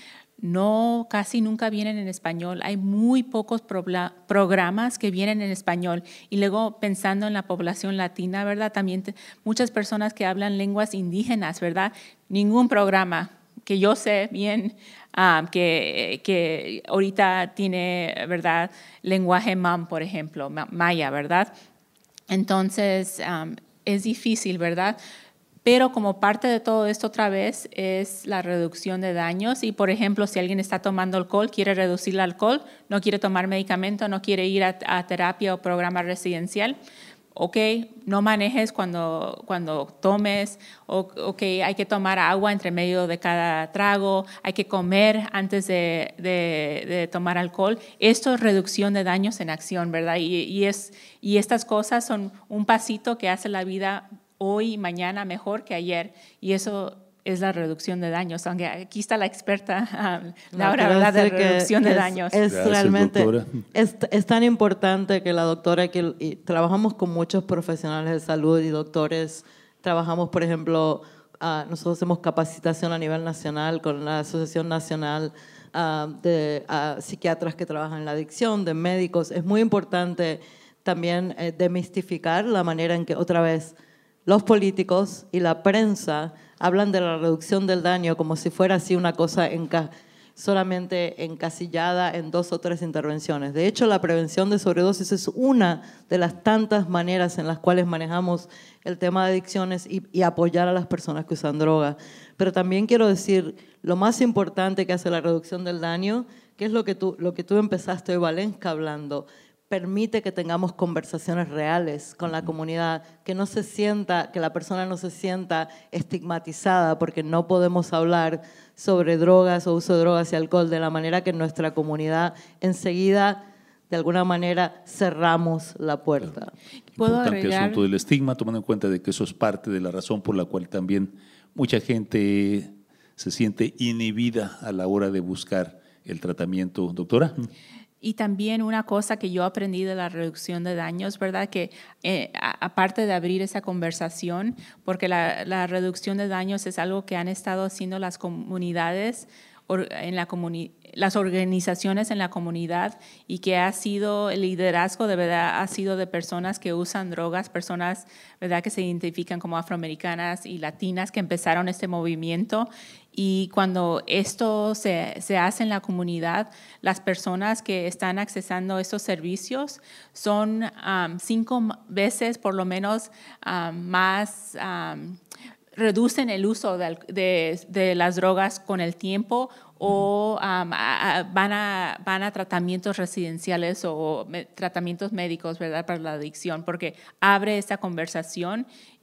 no, casi nunca vienen en español. Hay muy pocos programas que vienen en español. Y luego pensando en la población latina, ¿verdad? También te, muchas personas que hablan lenguas indígenas, ¿verdad? Ningún programa que yo sé bien um, que, que ahorita tiene, ¿verdad? Lenguaje mam, por ejemplo, maya, ¿verdad? Entonces, um, es difícil, ¿verdad? Pero como parte de todo esto otra vez es la reducción de daños y, por ejemplo, si alguien está tomando alcohol, quiere reducir el alcohol, no quiere tomar medicamento, no quiere ir a, a terapia o programa residencial, ok, no manejes cuando, cuando tomes, o, ok, hay que tomar agua entre medio de cada trago, hay que comer antes de, de, de tomar alcohol. Esto es reducción de daños en acción, ¿verdad? Y, y, es, y estas cosas son un pasito que hace la vida hoy y mañana mejor que ayer, y eso es la reducción de daños. Aunque aquí está la experta, um, Laura, no, ¿verdad? De reducción de
es,
daños.
Es
Gracias,
realmente, es,
doctora.
es tan importante que la doctora, que y trabajamos con muchos profesionales de salud y doctores, trabajamos, por ejemplo, uh, nosotros hacemos capacitación a nivel nacional con la Asociación Nacional uh, de uh, Psiquiatras que trabajan en la adicción, de médicos. Es muy importante también eh, demistificar la manera en que, otra vez, los políticos y la prensa hablan de la reducción del daño como si fuera así una cosa enca solamente encasillada en dos o tres intervenciones. De hecho, la prevención de sobredosis es una de las tantas maneras en las cuales manejamos el tema de adicciones y, y apoyar a las personas que usan droga. Pero también quiero decir, lo más importante que hace la reducción del daño, que es lo que tú, lo que tú empezaste hoy, Valenska, hablando, permite que tengamos conversaciones reales con la comunidad, que no se sienta, que la persona no se sienta estigmatizada porque no podemos hablar sobre drogas o uso de drogas y alcohol de la manera que en nuestra comunidad enseguida, de alguna manera, cerramos la puerta.
Claro.
¿Puedo
Importante
agregar?
asunto del estigma, tomando en cuenta de que eso es parte de la razón por la cual también mucha gente se siente inhibida a la hora de buscar el tratamiento. Doctora.
Y también una cosa que yo aprendí de la reducción de daños, ¿verdad? Que eh, a, aparte de abrir esa conversación, porque la, la reducción de daños es algo que han estado haciendo las comunidades, or, en la comuni las organizaciones en la comunidad, y que ha sido el liderazgo de verdad ha sido de personas que usan drogas, personas, ¿verdad? Que se identifican como afroamericanas y latinas que empezaron este movimiento. Y cuando esto se, se hace en la comunidad, las personas que están accesando estos servicios son um, cinco veces por lo menos um, más um, reducen el uso de, de, de las drogas con el tiempo o um, a, a, van, a, van a tratamientos residenciales o me, tratamientos médicos, ¿verdad?, para la adicción, porque abre esta conversación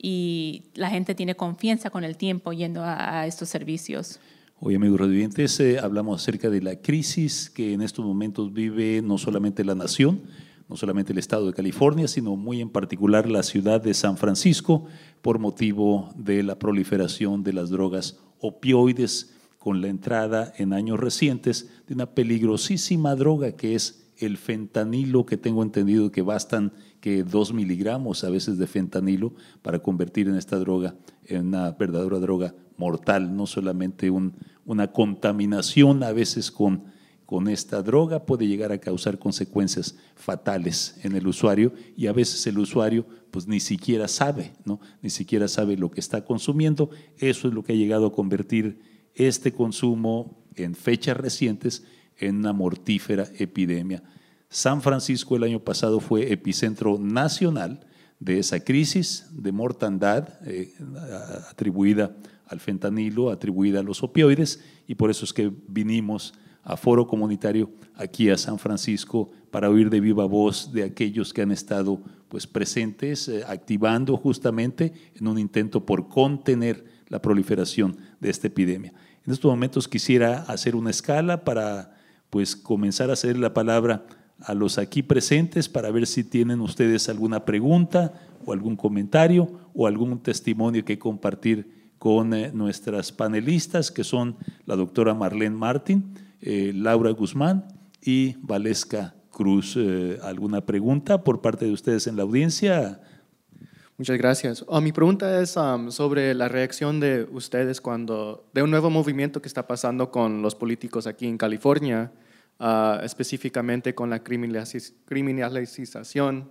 y la gente tiene confianza con el tiempo yendo a, a estos servicios.
Hoy, amigos radioyentes, eh, hablamos acerca de la crisis que en estos momentos vive no solamente la nación, no solamente el estado de California, sino muy en particular la ciudad de San Francisco, por motivo de la proliferación de las drogas opioides, con la entrada en años recientes de una peligrosísima droga que es el fentanilo, que tengo entendido que bastan que dos miligramos a veces de fentanilo para convertir en esta droga en una verdadera droga mortal, no solamente un, una contaminación a veces con, con esta droga puede llegar a causar consecuencias fatales en el usuario y a veces el usuario pues ni siquiera sabe, ¿no? Ni siquiera sabe lo que está consumiendo. Eso es lo que ha llegado a convertir este consumo en fechas recientes en una mortífera epidemia. San Francisco el año pasado fue epicentro nacional de esa crisis de mortandad eh, atribuida al fentanilo, atribuida a los opioides, y por eso es que vinimos a Foro Comunitario aquí a San Francisco para oír de viva voz de aquellos que han estado pues, presentes, eh, activando justamente en un intento por contener la proliferación de esta epidemia. En estos momentos quisiera hacer una escala para pues, comenzar a ceder la palabra a los aquí presentes para ver si tienen ustedes alguna pregunta o algún comentario o algún testimonio que compartir con eh, nuestras panelistas, que son la doctora Marlene Martin, eh, Laura Guzmán y Valesca Cruz. Eh, ¿Alguna pregunta por parte de ustedes en la audiencia?
Muchas gracias. Oh, mi pregunta es um, sobre la reacción de ustedes cuando, de un nuevo movimiento que está pasando con los políticos aquí en California, uh, específicamente con la criminaliz- criminalización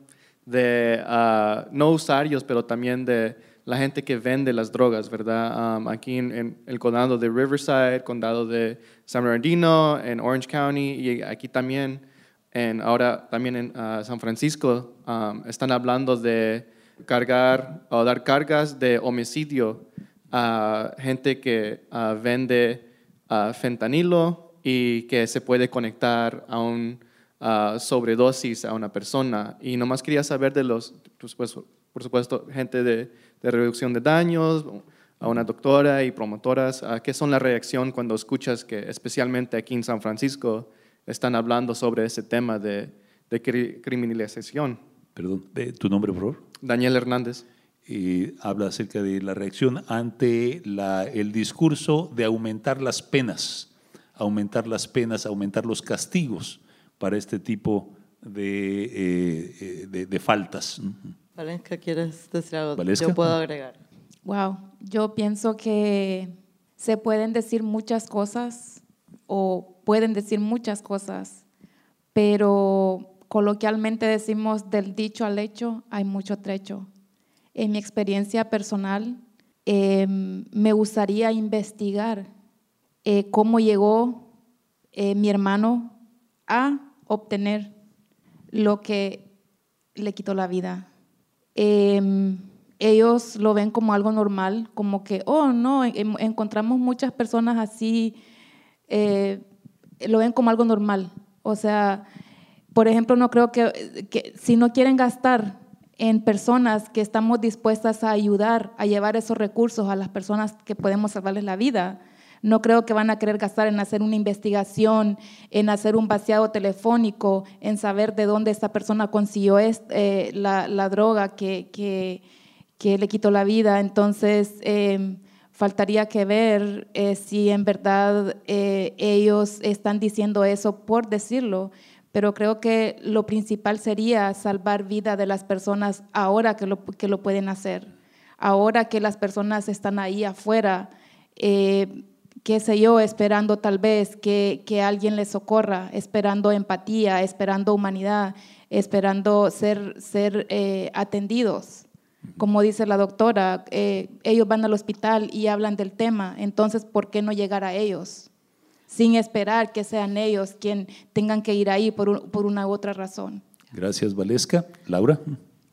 de uh, no usuarios, pero también de la gente que vende las drogas, ¿verdad? Um, aquí en, en el condado de Riverside, condado de San Bernardino, en Orange County y aquí también, en, ahora también en uh, San Francisco, um, están hablando de cargar o dar cargas de homicidio a gente que uh, vende uh, fentanilo y que se puede conectar a un uh, sobredosis a una persona. Y nomás quería saber de los, por supuesto, por supuesto gente de, de reducción de daños, a una doctora y promotoras, uh, ¿qué son la reacción cuando escuchas que especialmente aquí en San Francisco están hablando sobre ese tema de, de cri- criminalización?
Perdón, ¿tu nombre, por favor?
Daniel Hernández.
Eh, habla acerca de la reacción ante la, el discurso de aumentar las penas, aumentar las penas, aumentar los castigos para este tipo de, eh, de, de faltas.
Valesca, ¿quieres decir algo?
Valesca.
Yo puedo agregar.
Wow, yo pienso que se pueden decir muchas cosas o pueden decir muchas cosas, pero coloquialmente decimos del dicho al hecho hay mucho trecho. En mi experiencia personal, eh, me gustaría investigar eh, cómo llegó eh, mi hermano a obtener lo que le quitó la vida. Eh, ellos lo ven como algo normal, como que, oh, no, en, encontramos muchas personas así, eh, lo ven como algo normal. O sea, por ejemplo, no creo que, que si no quieren gastar en personas que estamos dispuestas a ayudar, a llevar esos recursos a las personas que podemos salvarles la vida, no creo que van a querer gastar en hacer una investigación, en hacer un vaciado telefónico, en saber de dónde esta persona consiguió este, eh, la, la droga que, que, que le quitó la vida. Entonces, eh, faltaría que ver eh, si en verdad eh, ellos están diciendo eso por decirlo, pero creo que lo principal sería salvar vida de las personas ahora que lo, que lo pueden hacer, ahora que las personas están ahí afuera, eh, qué sé yo, esperando tal vez que, que alguien les socorra, esperando empatía, esperando humanidad, esperando ser, ser eh, atendidos. Como dice la doctora, eh, ellos van al hospital y hablan del tema, entonces, ¿por qué no llegar a ellos? Sin esperar que sean ellos quienes tengan que ir ahí por, un, por una u otra razón.
Gracias, Valesca. Laura.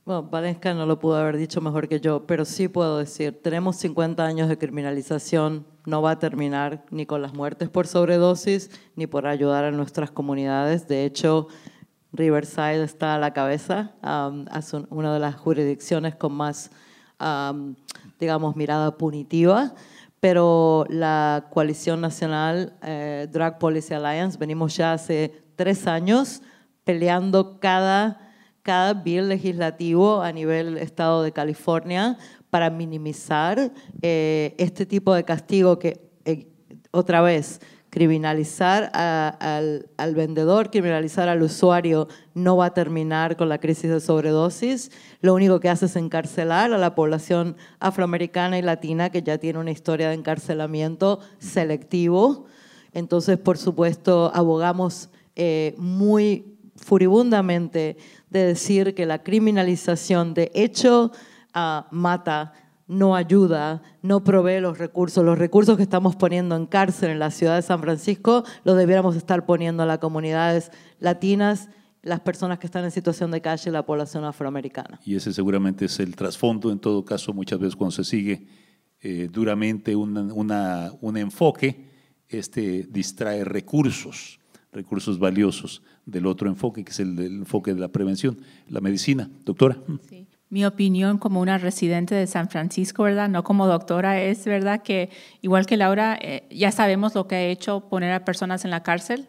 Bueno, Valesca no lo pudo haber dicho mejor que yo, pero sí puedo decir, tenemos cincuenta años de criminalización, no va a terminar ni con las muertes por sobredosis, ni por ayudar a nuestras comunidades. De hecho, Riverside está a la cabeza, um, es un, una de las jurisdicciones con más, um, digamos, mirada punitiva, pero la Coalición Nacional eh, Drug Policy Alliance, venimos ya hace tres años peleando cada... cada bill legislativo a nivel estado de California para minimizar eh, este tipo de castigo que, eh, otra vez, criminalizar a, al, al vendedor, criminalizar al usuario no va a terminar con la crisis de sobredosis. Lo único que hace es encarcelar a la población afroamericana y latina que ya tiene una historia de encarcelamiento selectivo. Entonces, por supuesto, abogamos eh, muy furibundamente de decir que la criminalización de hecho uh, mata, no ayuda, no provee los recursos. Los recursos que estamos poniendo en cárcel en la ciudad de San Francisco los debiéramos estar poniendo a las comunidades latinas, las personas que están en situación de calle y la población afroamericana.
Y ese seguramente es el trasfondo. En todo caso, muchas veces cuando se sigue eh, duramente una, una, un enfoque, este distrae recursos, recursos valiosos del otro enfoque, que es el, el enfoque de la prevención, la medicina. Doctora.
Sí. Mi opinión como una residente de San Francisco, ¿verdad? No como doctora, es verdad que igual que Laura, eh, ya sabemos lo que ha hecho poner a personas en la cárcel.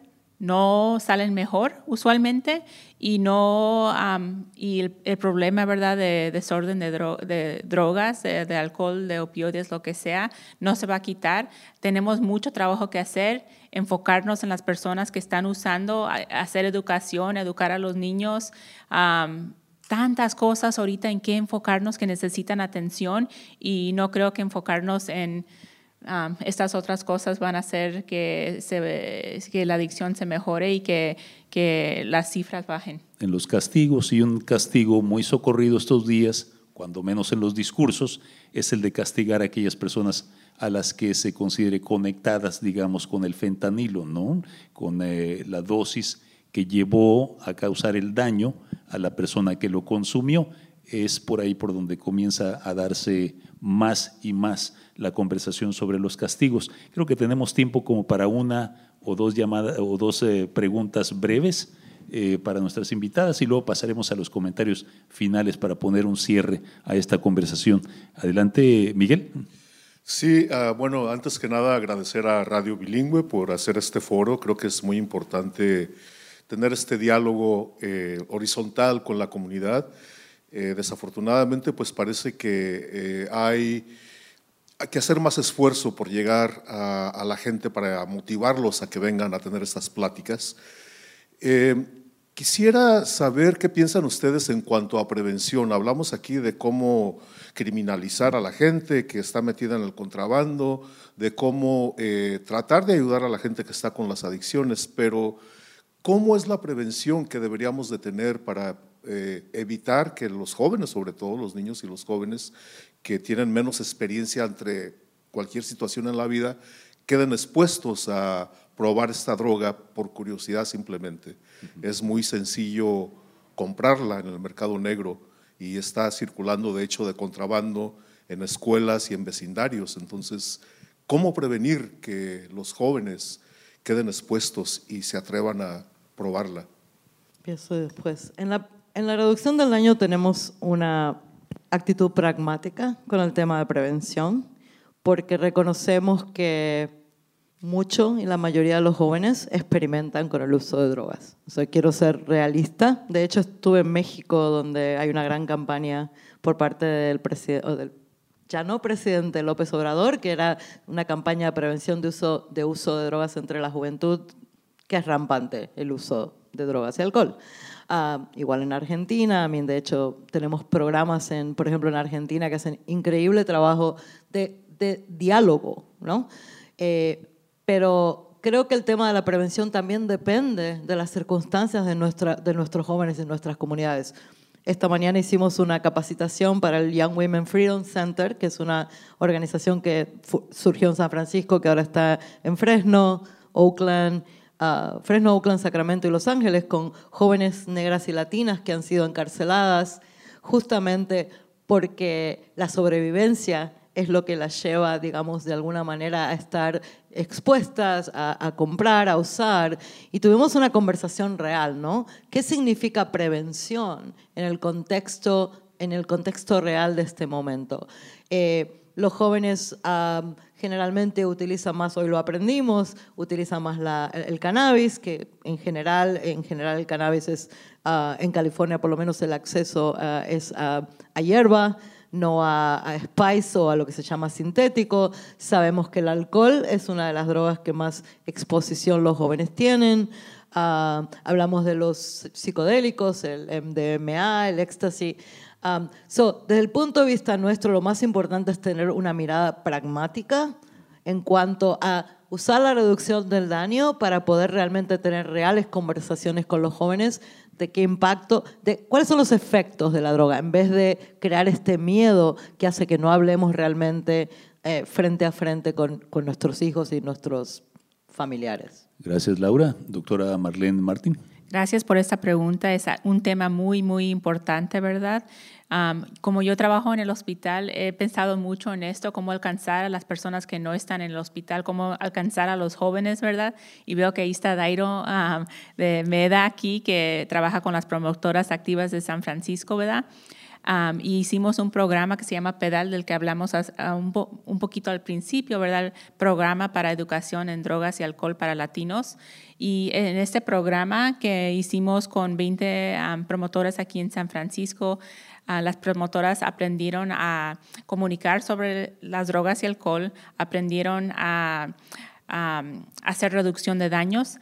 No salen mejor usualmente y no um, y el, el problema, ¿verdad?, de desorden de, dro de drogas, de, de alcohol, de opioides, lo que sea, no se va a quitar. Tenemos mucho trabajo que hacer, enfocarnos en las personas que están usando, a, a hacer educación, educar a los niños. Um, tantas cosas ahorita en qué enfocarnos que necesitan atención y no creo que enfocarnos en Um, estas otras cosas van a hacer que, se, que la adicción se mejore y que, que las cifras bajen.
En los castigos, y un castigo muy socorrido estos días, cuando menos en los discursos, es el de castigar a aquellas personas a las que se considere conectadas, digamos, con el fentanilo, ¿no? Con eh, la dosis que llevó a causar el daño a la persona que lo consumió. Es por ahí por donde comienza a darse más y más la conversación sobre los castigos. Creo que tenemos tiempo como para una o dos llamadas o dos eh, preguntas breves eh, para nuestras invitadas y luego pasaremos a los comentarios finales para poner un cierre a esta conversación. Adelante, Miguel.
Sí, uh, bueno, antes que nada agradecer a Radio Bilingüe por hacer este foro. Creo que es muy importante tener este diálogo eh, horizontal con la comunidad. Eh, desafortunadamente, pues parece que eh, hay, hay que hacer más esfuerzo por llegar a, a la gente para motivarlos a que vengan a tener estas pláticas. Eh, quisiera saber qué piensan ustedes en cuanto a prevención. Hablamos aquí de cómo criminalizar a la gente que está metida en el contrabando, de cómo eh, tratar de ayudar a la gente que está con las adicciones, pero ¿cómo es la prevención que deberíamos de tener para Eh, evitar que los jóvenes, sobre todo los niños y los jóvenes que tienen menos experiencia entre cualquier situación en la vida, queden expuestos a probar esta droga por curiosidad simplemente? Uh-huh. Es muy sencillo comprarla en el mercado negro y está circulando de hecho de contrabando en escuelas y en vecindarios. Entonces, ¿cómo prevenir que los jóvenes queden expuestos y se atrevan a probarla?
Empiezo después. En la En la reducción del daño tenemos una actitud pragmática con el tema de prevención, porque reconocemos que mucho y la mayoría de los jóvenes experimentan con el uso de drogas. O sea, quiero ser realista. De hecho, estuve en México, donde hay una gran campaña por parte del presidente, o del ya no presidente López Obrador, que era una campaña de prevención de uso, de uso de drogas entre la juventud, que es rampante el uso de drogas y alcohol. Uh, igual en Argentina, a mí de hecho tenemos programas, en, por ejemplo en Argentina, que hacen increíble trabajo de, de diálogo, ¿no? Eh, pero creo que el tema de la prevención también depende de las circunstancias de, nuestra, de nuestros jóvenes y nuestras comunidades. Esta mañana hicimos una capacitación para el Young Women Freedom Center, que es una organización que surgió en San Francisco, que ahora está en Fresno, Oakland, Uh, Fresno, Oakland, Sacramento y Los Ángeles, con jóvenes negras y latinas que han sido encarceladas, justamente porque la sobrevivencia es lo que las lleva, digamos, de alguna manera a estar expuestas, a, a comprar, a usar. Y tuvimos una conversación real, ¿no? ¿Qué significa prevención en el contexto, en el contexto real de este momento? Eh, los jóvenes um, generalmente utilizan más, hoy lo aprendimos, utilizan más la, el, el cannabis, que en general, en general el cannabis es, uh, en California por lo menos el acceso uh, es uh, a hierba, no a, a spice o a lo que se llama sintético. Sabemos que el alcohol es una de las drogas que más exposición los jóvenes tienen. Uh, hablamos de los psicodélicos, el M D M A, el éxtasis. Um, so, desde el punto de vista nuestro, lo más importante es tener una mirada pragmática en cuanto a usar la reducción del daño para poder realmente tener reales conversaciones con los jóvenes de qué impacto, de cuáles son los efectos de la droga, en vez de crear este miedo que hace que no hablemos realmente eh, frente a frente con, con nuestros hijos y nuestros familiares.
Gracias, Laura. Doctora Marlene Martín.
Gracias por esta pregunta. Es un tema muy, muy importante, ¿verdad? Um, como yo trabajo en el hospital, he pensado mucho en esto, cómo alcanzar a las personas que no están en el hospital, cómo alcanzar a los jóvenes, ¿verdad? Y veo que ahí está Dairo um, de MEDA aquí, que trabaja con las promotoras activas de San Francisco, ¿verdad? Um, y hicimos un programa que se llama PEDAL, del que hablamos a, a un, po, un poquito al principio, ¿verdad? El programa para educación en drogas y alcohol para latinos. Y en este programa que hicimos con veinte um, promotoras aquí en San Francisco, uh, las promotoras aprendieron a comunicar sobre las drogas y alcohol, aprendieron a, a, a hacer reducción de daños,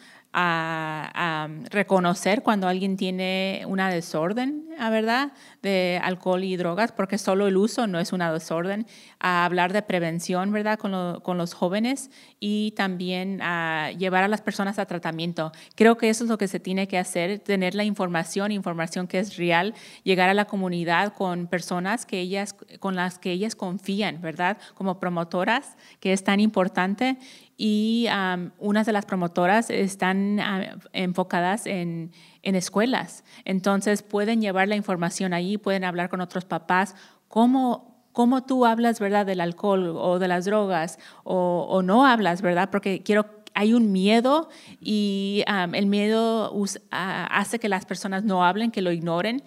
A, a reconocer cuando alguien tiene una desorden, ¿verdad?, de alcohol y drogas, porque solo el uso no es una desorden, a hablar de prevención, ¿verdad?, con, lo, con los jóvenes, y también a llevar a las personas a tratamiento. Creo que eso es lo que se tiene que hacer, tener la información, información que es real, llegar a la comunidad con personas que ellas, con las que ellas confían, ¿verdad?, como promotoras, que es tan importante. Y um, unas de las promotoras están uh, enfocadas en, en escuelas. Entonces pueden llevar la información ahí, pueden hablar con otros papás. ¿Cómo, cómo tú hablas, verdad, del alcohol o de las drogas o, o no hablas, verdad? Porque quiero, hay un miedo y um, el miedo usa, uh, hace que las personas no hablen, que lo ignoren,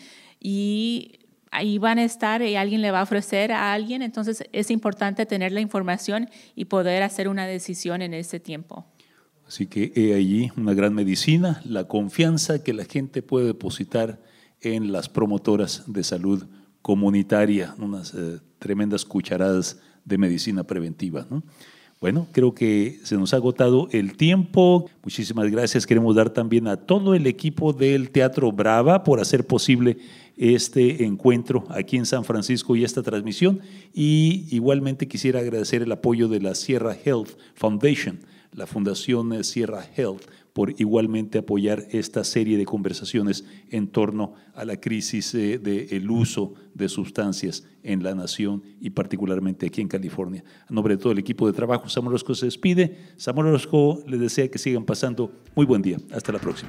y ahí van a estar y alguien le va a ofrecer a alguien. Entonces es importante tener la información y poder hacer una decisión en ese tiempo.
Así que he allí una gran medicina, la confianza que la gente puede depositar en las promotoras de salud comunitaria, unas eh, tremendas cucharadas de medicina preventiva, ¿no? Bueno, creo que se nos ha agotado el tiempo. Muchísimas gracias. Queremos dar también a todo el equipo del Teatro Brava por hacer posible este encuentro aquí en San Francisco y esta transmisión. Y igualmente quisiera agradecer el apoyo de la Sierra Health Foundation, la Fundación Sierra Health, por igualmente apoyar esta serie de conversaciones en torno a la crisis eh, del uso de sustancias en la nación y particularmente aquí en California. A nombre de todo el equipo de trabajo, Samuel Orozco se despide. Samuel Orozco les desea que sigan pasando muy buen día. Hasta la próxima.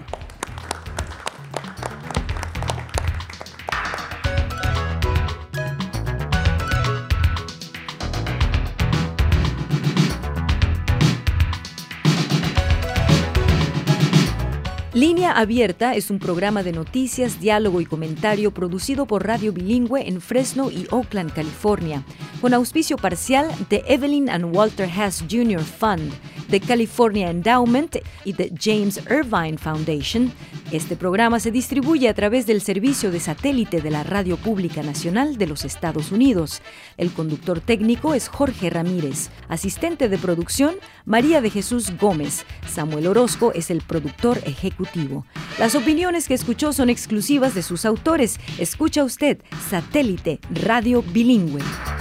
Línea Abierta es un programa de noticias, diálogo y comentario producido por Radio Bilingüe en Fresno y Oakland, California, con auspicio parcial de Evelyn and Walter Haas junior Fund, de California Endowment y de James Irvine Foundation. Este programa se distribuye a través del servicio de satélite de la Radio Pública Nacional de los Estados Unidos. El conductor técnico es Jorge Ramírez, asistente de producción María de Jesús Gómez. Samuel Orozco es el productor ejecutivo. Las opiniones que escuchó son exclusivas de sus autores. Escucha usted Satélite Radio Bilingüe.